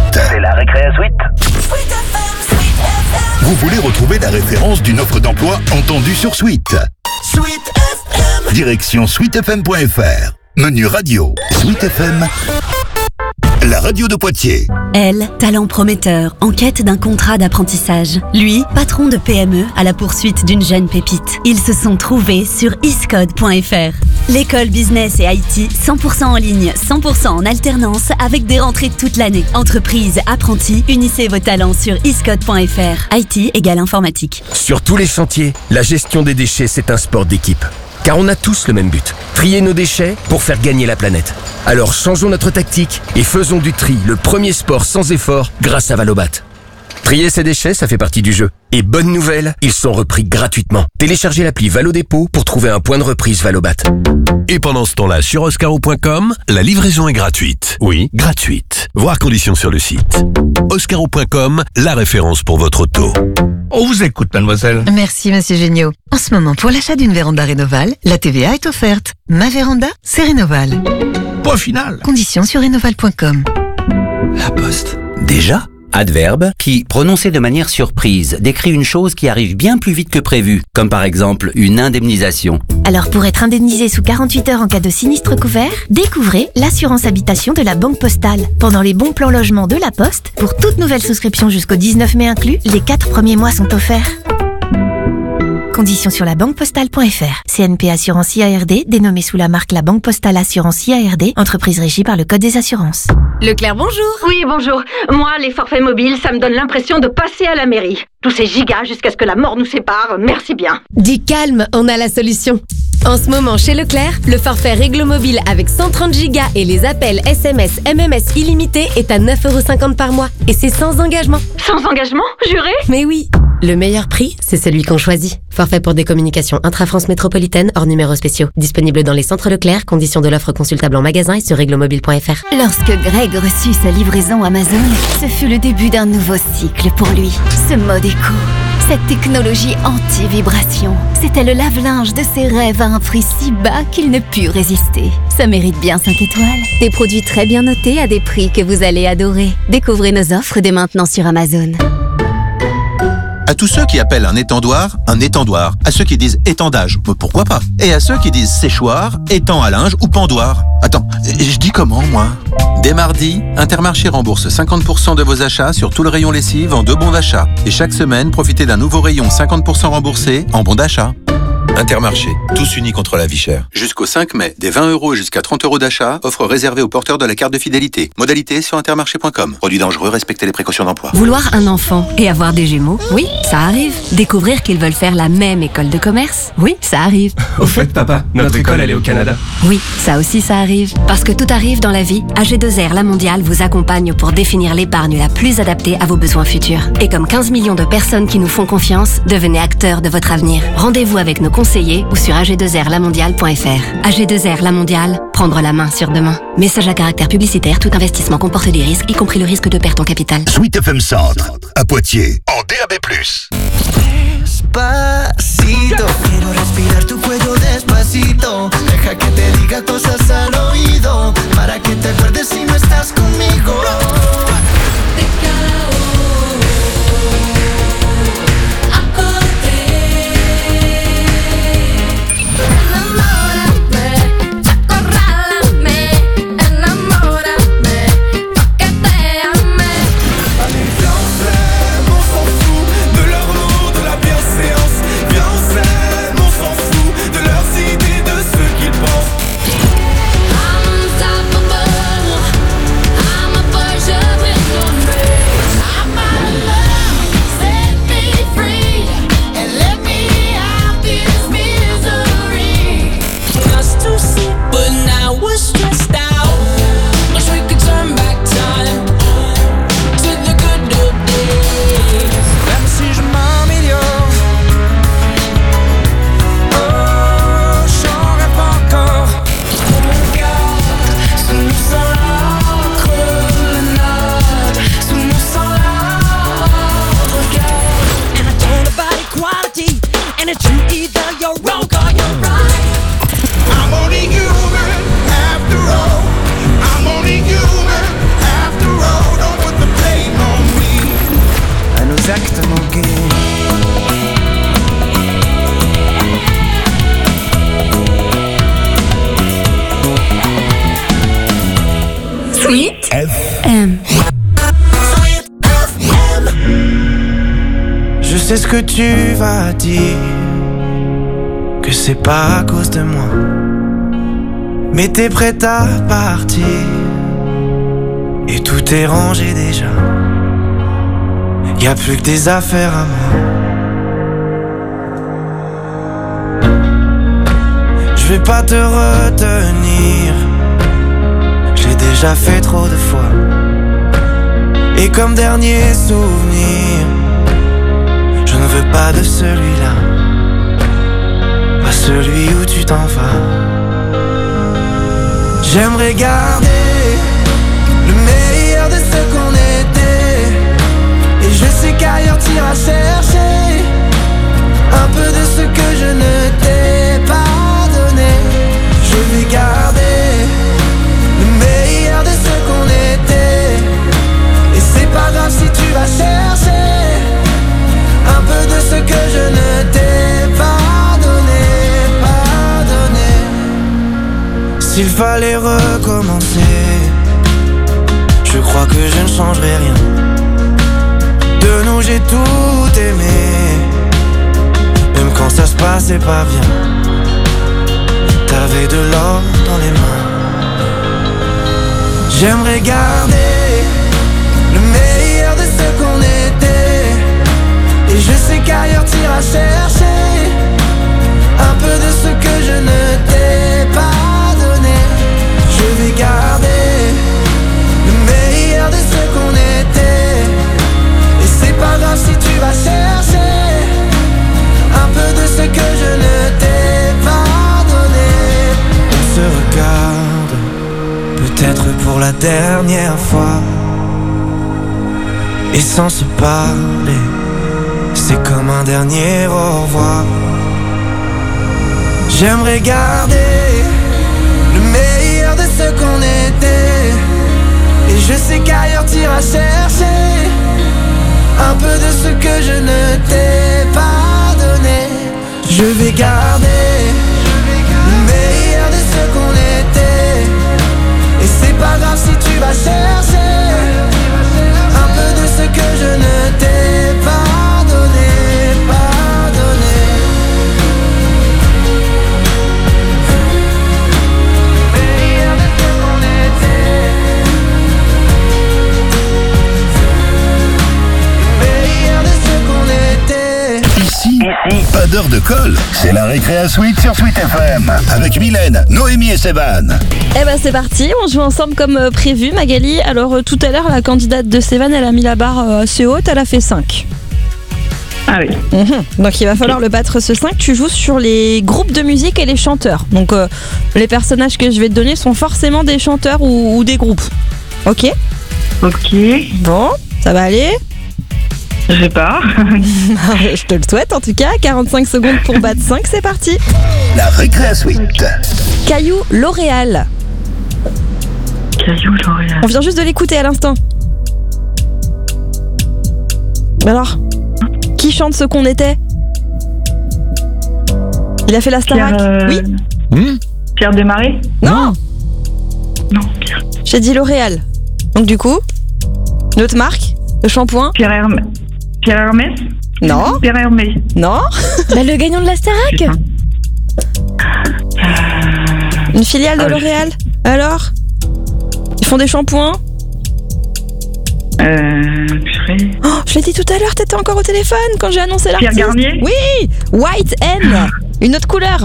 Vous voulez retrouver la référence d'une offre d'emploi entendue sur Sweet. Direction sweetfm.fr. Menu radio. Sweet FM. La radio de Poitiers. Elle, talent prometteur, en quête d'un contrat d'apprentissage. Lui, patron de PME à la poursuite d'une jeune pépite. Ils se sont trouvés sur iscode.fr. L'école business et IT 100% en ligne, 100% en alternance avec des rentrées toute l'année. Entreprise, apprentis, unissez vos talents sur iscode.fr. IT égale informatique. Sur tous les chantiers, la gestion des déchets, c'est un sport d'équipe. car on a tous le même but. Trier nos déchets pour faire gagner la planète. Alors changeons notre tactique et faisons du tri le premier sport sans effort grâce à Valobat. Trier ses déchets, ça fait partie du jeu. Et bonne nouvelle, ils sont repris gratuitement. Téléchargez l'appli Valodépôt pour trouver un point de reprise Valobat. Et pendant ce temps-là, sur oscaro.com, la livraison est gratuite. Oui, gratuite. Voir conditions sur le site. Oscaro.com, la référence pour votre auto. On vous écoute, mademoiselle. Merci, monsieur Géniaud. En ce moment, pour l'achat d'une véranda Rénoval, la TVA est offerte. Ma véranda, c'est Rénoval. Point final. Conditions sur rénoval.com. La Poste. Déjà ? Adverbe qui, prononcé de manière surprise, décrit une chose qui arrive bien plus vite que prévu, comme par exemple une indemnisation. Alors pour être indemnisé sous 48 heures en cas de sinistre couvert, découvrez l'assurance habitation de la Banque Postale. Pendant les bons plans logement de la Poste, pour toute nouvelle souscription jusqu'au 19 mai inclus, les 4 premiers mois sont offerts. Conditions sur labanquepostale.fr. CNP Assurance IARD, dénommée sous la marque La Banque Postale Assurance IARD, entreprise régie par le Code des assurances. Leclerc, bonjour. Oui, bonjour. Moi, les forfaits mobiles, ça me donne l'impression de passer à la mairie. Tous ces gigas jusqu'à ce que la mort nous sépare, merci bien. Dis calme, on a la solution. En ce moment, chez Leclerc, le forfait Réglo Mobile avec 130 Go et les appels SMS, MMS illimités est à 9,50€ par mois. Et c'est sans engagement. Sans engagement, juré ? Mais oui. Le meilleur prix, c'est celui qu'on choisit. Forfait pour des communications intra-France métropolitaine hors numéros spéciaux. Disponible dans les centres Leclerc, conditions de l'offre consultable en magasin et sur réglomobile.fr. Lorsque Greg reçut sa livraison Amazon, ce fut le début d'un nouveau cycle pour lui. Ce mode éco, cette technologie anti-vibration, c'était le lave-linge de ses rêves à un prix si bas qu'il ne put résister. Ça mérite bien 5 étoiles. Des produits très bien notés à des prix que vous allez adorer. Découvrez nos offres dès maintenant sur Amazon. À tous ceux qui appellent un étendoir, à ceux qui disent étendage, pourquoi pas? Et à ceux qui disent séchoir, étang à linge ou pendoir. Attends, je dis comment, moi? Dès mardi, Intermarché rembourse 50% de vos achats sur tout le rayon lessive en 2 bons d'achat. Et chaque semaine, profitez d'un nouveau rayon 50% remboursé en bons d'achat. Intermarché, tous unis contre la vie chère. Jusqu'au 5 mai, des 20€ jusqu'à 30€ d'achat, offre réservée aux porteurs de la carte de fidélité. Modalité sur intermarché.com. Produit dangereux, respectez les précautions d'emploi. Vouloir un enfant et avoir des jumeaux, oui, ça arrive. Découvrir qu'ils veulent faire la même école de commerce, oui, ça arrive. Au fait, papa, notre école, elle est au Canada. Oui, ça aussi, ça arrive. Parce que tout arrive dans la vie, AG2R La Mondiale vous accompagne pour définir l'épargne la plus adaptée à vos besoins futurs. Et comme 15 millions de personnes qui nous font confiance, devenez acteurs de votre avenir. Rendez-vous avec nos conseillers ou sur ag2rlamondiale.fr. AG2R La Mondiale, prendre la main sur demain. Message à caractère publicitaire, tout investissement comporte des risques, y compris le risque de perte en capital. Sweet FM Centre, à Poitiers, en DAB+. Despacito, quiero respirar tu cuello despacito. Deja que te diga cosas al oído, para que te acuerdes si no estás conmigo. Je sais ce que tu vas dire, que c'est pas à cause de moi, mais t'es prête à partir, et tout est rangé déjà. Y'a plus que des affaires à moi. je vais pas te retenir. J'ai déjà fait trop de fois. Et comme dernier souvenir, je ne veux pas de celui-là, pas celui où tu t'en vas. J'aimerais garder le meilleur de ce qu'on était. Et je sais qu'ailleurs t'iras chercher un peu de ce que je ne t'ai pas donné. Je vais garder le meilleur de ce qu'on était. Et c'est pas grave si tu vas chercher un peu de ce que je ne t'ai pas donné, pas donné. S'il fallait recommencer, je crois que je ne changerai rien. De nous j'ai tout aimé, même quand ça se passait pas bien. T'avais de l'or dans les mains. J'aimerais garder le meilleur de ce qu'on était. Et je sais qu'ailleurs t'iras chercher un peu de ce que je ne t'ai pas donné. Je vais garder le meilleur de ce qu'on était. Et c'est pas grave si tu vas chercher un peu de ce que je ne t'ai pas donné. On se regarde, peut-être pour la dernière fois. Et sans se parler, c'est comme un dernier au revoir. J'aimerais garder le meilleur de ce qu'on était. Et je sais qu'ailleurs t'iras chercher un peu de ce que je ne t'ai pas donné. Je vais garder le meilleur de ce qu'on était. Et c'est pas grave si tu vas chercher un peu de ce que je ne t'ai pas donné, pas donné. Meilleur de ce qu'on était. Meilleur de ce qu'on était. Ici, pas d'heure de colle. C'est la Récréa Suite sur Sweet FM. Avec Mylène, Noémie et Sévan. Eh ben c'est parti, on joue ensemble comme prévu Magali. Alors tout à l'heure la candidate de Sévan elle a mis la barre assez haute, elle a fait 5. Ah oui. Donc il va falloir le battre ce 5. Tu joues sur les groupes de musique et les chanteurs. Donc les personnages que je vais te donner sont forcément des chanteurs ou des groupes. Ok. Ok. Bon, ça va aller? Je sais pas. Je te le souhaite en tout cas. 45 secondes pour battre 5, c'est parti. La Récréa Suite. Caillou L'Oréal. Caillou L'Oréal. On vient juste de l'écouter à l'instant. Alors, qui chante ce qu'on était? Il a fait la Starac. Oui. Pierre Desmarais. Non. Non, Pierre. J'ai dit L'Oréal. Donc du coup, notre marque de shampoing. Pierre Hermès. Non. Pierre Hermès. Non. Bah, le gagnant de la Starac. Une filiale de L'Oréal. Alors, ils font des shampoings. Je l'ai dit tout à l'heure, t'étais encore au téléphone quand j'ai annoncé l'artiste. Pierre Garnier. Oui. White N. Une autre couleur.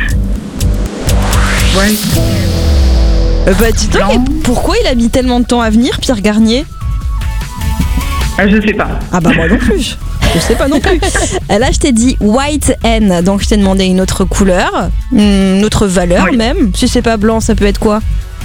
Ouais. Bah dis donc, et pourquoi il a mis tellement de temps à venir, Pierre Garnier? Je sais pas. Ah bah moi non plus. Je sais pas non plus. Là, je t'ai dit White N, donc je t'ai demandé une autre couleur, une autre valeur même. Si c'est pas blanc, ça peut être quoi?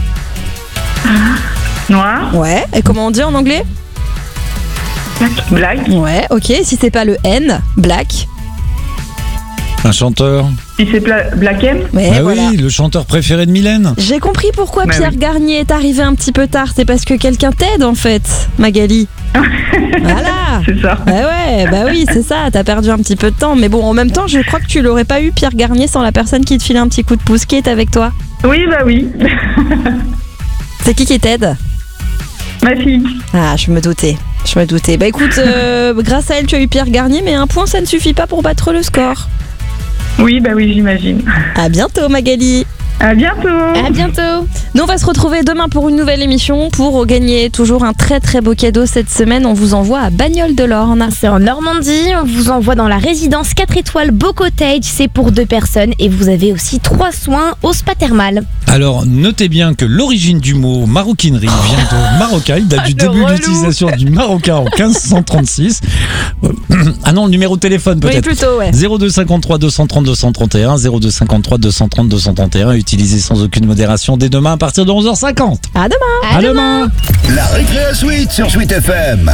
Noir. Ouais. Et comment on dit en anglais? Black. Ouais, ok. Si c'est pas le N, black. Un chanteur. Si c'est Black M. Mais Ah voilà. oui, le chanteur préféré de Mylène. J'ai compris pourquoi Bah Pierre oui. Garnier est arrivé un petit peu tard. C'est parce que quelqu'un t'aide en fait, Magali. Voilà. C'est ça. Bah oui, c'est ça. T'as perdu un petit peu de temps. Mais bon, en même temps, je crois que tu l'aurais pas eu, Pierre Garnier, sans la personne qui te file un petit coup de pouce. Qui est avec toi? Oui, bah oui. C'est qui t'aide? Ma fille. Ah, je me doutais. Bah écoute, grâce à elle, tu as eu Pierre Garnier, mais un point, ça ne suffit pas pour battre le score. Oui, bah oui, j'imagine. À bientôt, Magali. À bientôt. À bientôt. Nous, on va se retrouver demain pour une nouvelle émission pour gagner toujours un très très beau cadeau. Cette semaine, on vous envoie à Bagnoles de l'Orne. C'est en Normandie, on vous envoie dans la résidence 4 étoiles Beau Cottage, c'est pour 2 personnes et vous avez aussi 3 soins au spa thermal. Alors, notez bien que l'origine du mot maroquinerie vient de marocain. Il date du début de l'utilisation du marocain en 1536. Ah non, le numéro de téléphone peut-être. Oui, plutôt, ouais. 02 53 230 231, 02 53 230 231. Utilisez sans aucune modération dès demain à partir de 11h50. À demain. À demain. La Récréa Suite sur Sweet FM.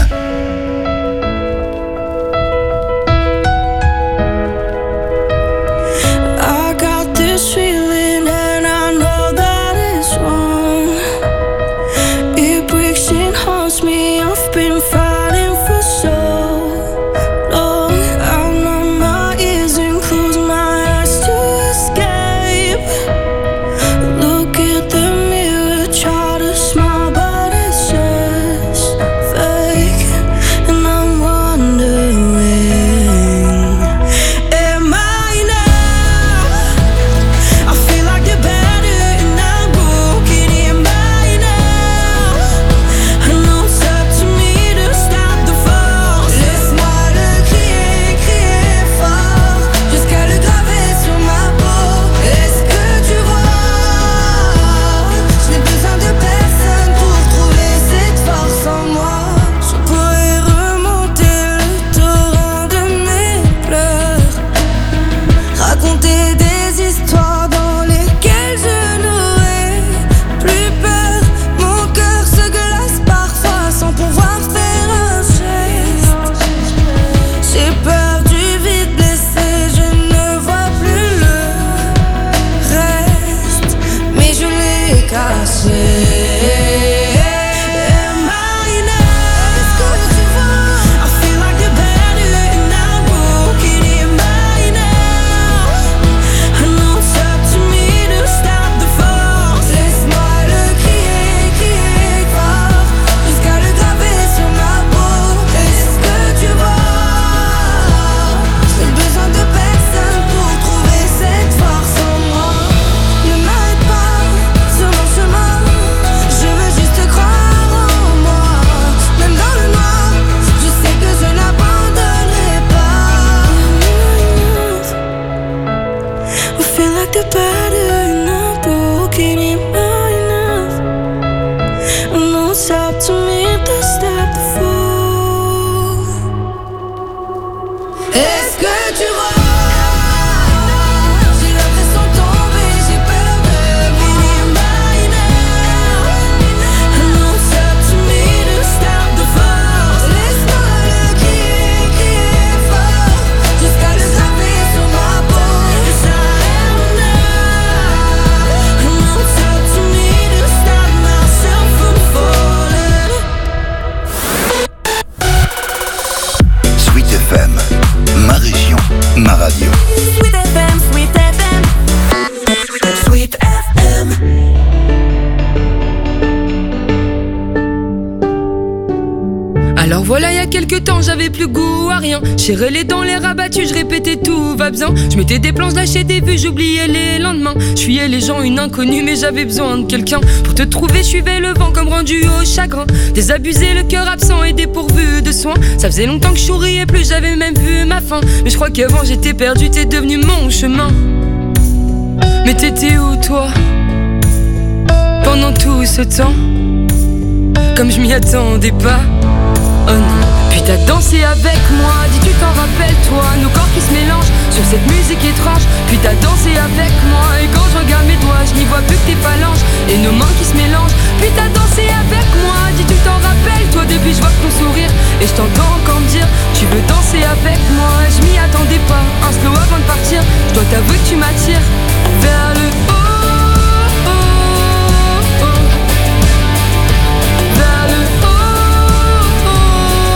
I got this feeling and I know that it's wrong. It breaks and haunts me. I've been fighting for so long. I numb my ears and close my eyes to escape. Look at the mirror, try to smile, but it's just fake. And I'm wondering, am I now? I feel like the better and I'm broken. Am I now? I know it's up to me to stop the fall. Laisse-moi le crier, crier fort, jusqu'à le graver sur ma peau. Est-ce que tu vois? Je n'ai besoin de personne pour trouver cette force en moi. Je pourrais remonter le torrent de mes pleurs, raconter des histoires dans lesquelles je n'aurais plus peur. Mon cœur se glace parfois sans pouvoir faire un geste. J'ai peur du vide laissé, je ne vois plus le reste, mais je l'ai caché. Am I now? Est-ce que tu vois? I feel like the better and I'm broken. Am I now? I know it's up to me to stop the force. Laisse-moi le crier, crier fort, jusqu'à le graver sur ma peau. Est-ce que tu vois? J'ai besoin de personne pour trouver cette force en moi. Ne m'arrête pas sur mon chemin, je veux juste croire en moi. Même dans le noir, je sais que je n'abandonnerai pas. We feel like the better and I'm broken. Am I enough? I know it's up to me to stop the fall. Est-ce que tu vois? J'ai l'impression de tomber, j'ai peur de moi. Am I now? I know it's up to me to stop the force. Laisse-moi le crier, crier fort, jusqu'à le graver sur ma peau. Yes, I am now. I know it's up to me to stop myself from falling. Sweet FM, ma région, ma radio. Sweet FM, Sweet FM, Sweet FM. Alors voilà, il y a quelques temps, j'avais plus goût à rien. J'irais les dents, les rabattus, je répétais tout va bien. Je mettais des plans, lâchais des vues, j'oubliais les lendemains. Je fuyais les gens, une inconnue, mais j'avais besoin de quelqu'un. Pour te trouver, je suivais le vent comme rendu au chagrin. Désabusé, le cœur absent et dépourvu de soins. Ça faisait longtemps que je souriais plus, j'avais même vu ma fin. Mais je crois qu'avant j'étais perdu, t'es devenu mon chemin. Mais t'étais où toi? Pendant tout ce temps, comme je m'y attendais pas. Oh non. Puis t'as dansé avec moi, dis tu t'en rappelles toi, nos corps qui se mélangent sur cette musique étrange. Puis t'as dansé avec moi, et quand je regarde mes doigts, je n'y vois plus que tes phalanges et nos mains qui se mélangent. Puis t'as dansé avec moi, dis tu t'en rappelles toi, depuis je vois ton sourire et je t'entends encore me dire tu veux danser avec moi. Je m'y attendais pas, un slow avant de partir, je dois t'avouer que tu m'attires vers le haut.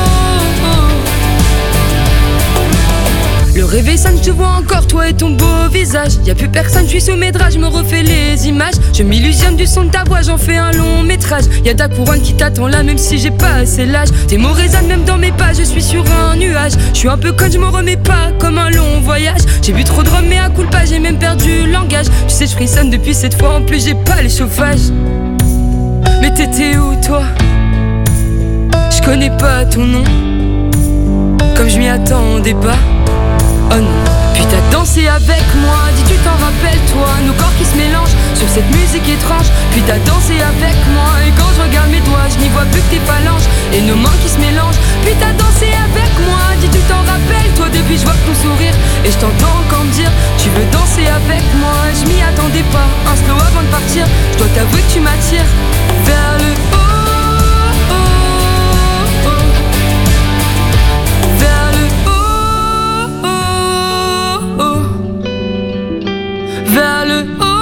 Le réveil sonne, je te vois encore, toi et ton beau visage. Y'a plus personne, je suis sous mes draps, je me refais les images. Je m'illusionne du son de ta voix, j'en fais un long métrage. Y'a ta couronne qui t'attend là, même si j'ai pas assez l'âge. Tes mots résonnent même dans mes pas, je suis sur un nuage. Je suis un peu con, je me remets pas comme un long voyage. J'ai bu trop de rhum, mais à culpa, j'ai même perdu le langage. Tu sais, je frissonne depuis cette fois, en plus j'ai pas les chauffages. Mais t'étais où toi? Je connais pas ton nom, comme je m'y attendais pas. Oh non. Puis t'as dansé avec moi, dis tu t'en rappelles toi. Nos corps qui se mélangent sur cette musique étrange. Puis t'as dansé avec moi, et quand je regarde mes doigts, je n'y vois plus que tes phalanges et nos mains qui se mélangent. Puis t'as dansé avec moi, dis tu t'en rappelles toi. Depuis je vois ton sourire et je t'entends encore me dire tu veux danser avec moi. Je m'y attendais pas, un slow avant de partir. Je dois t'avouer que tu m'attires vers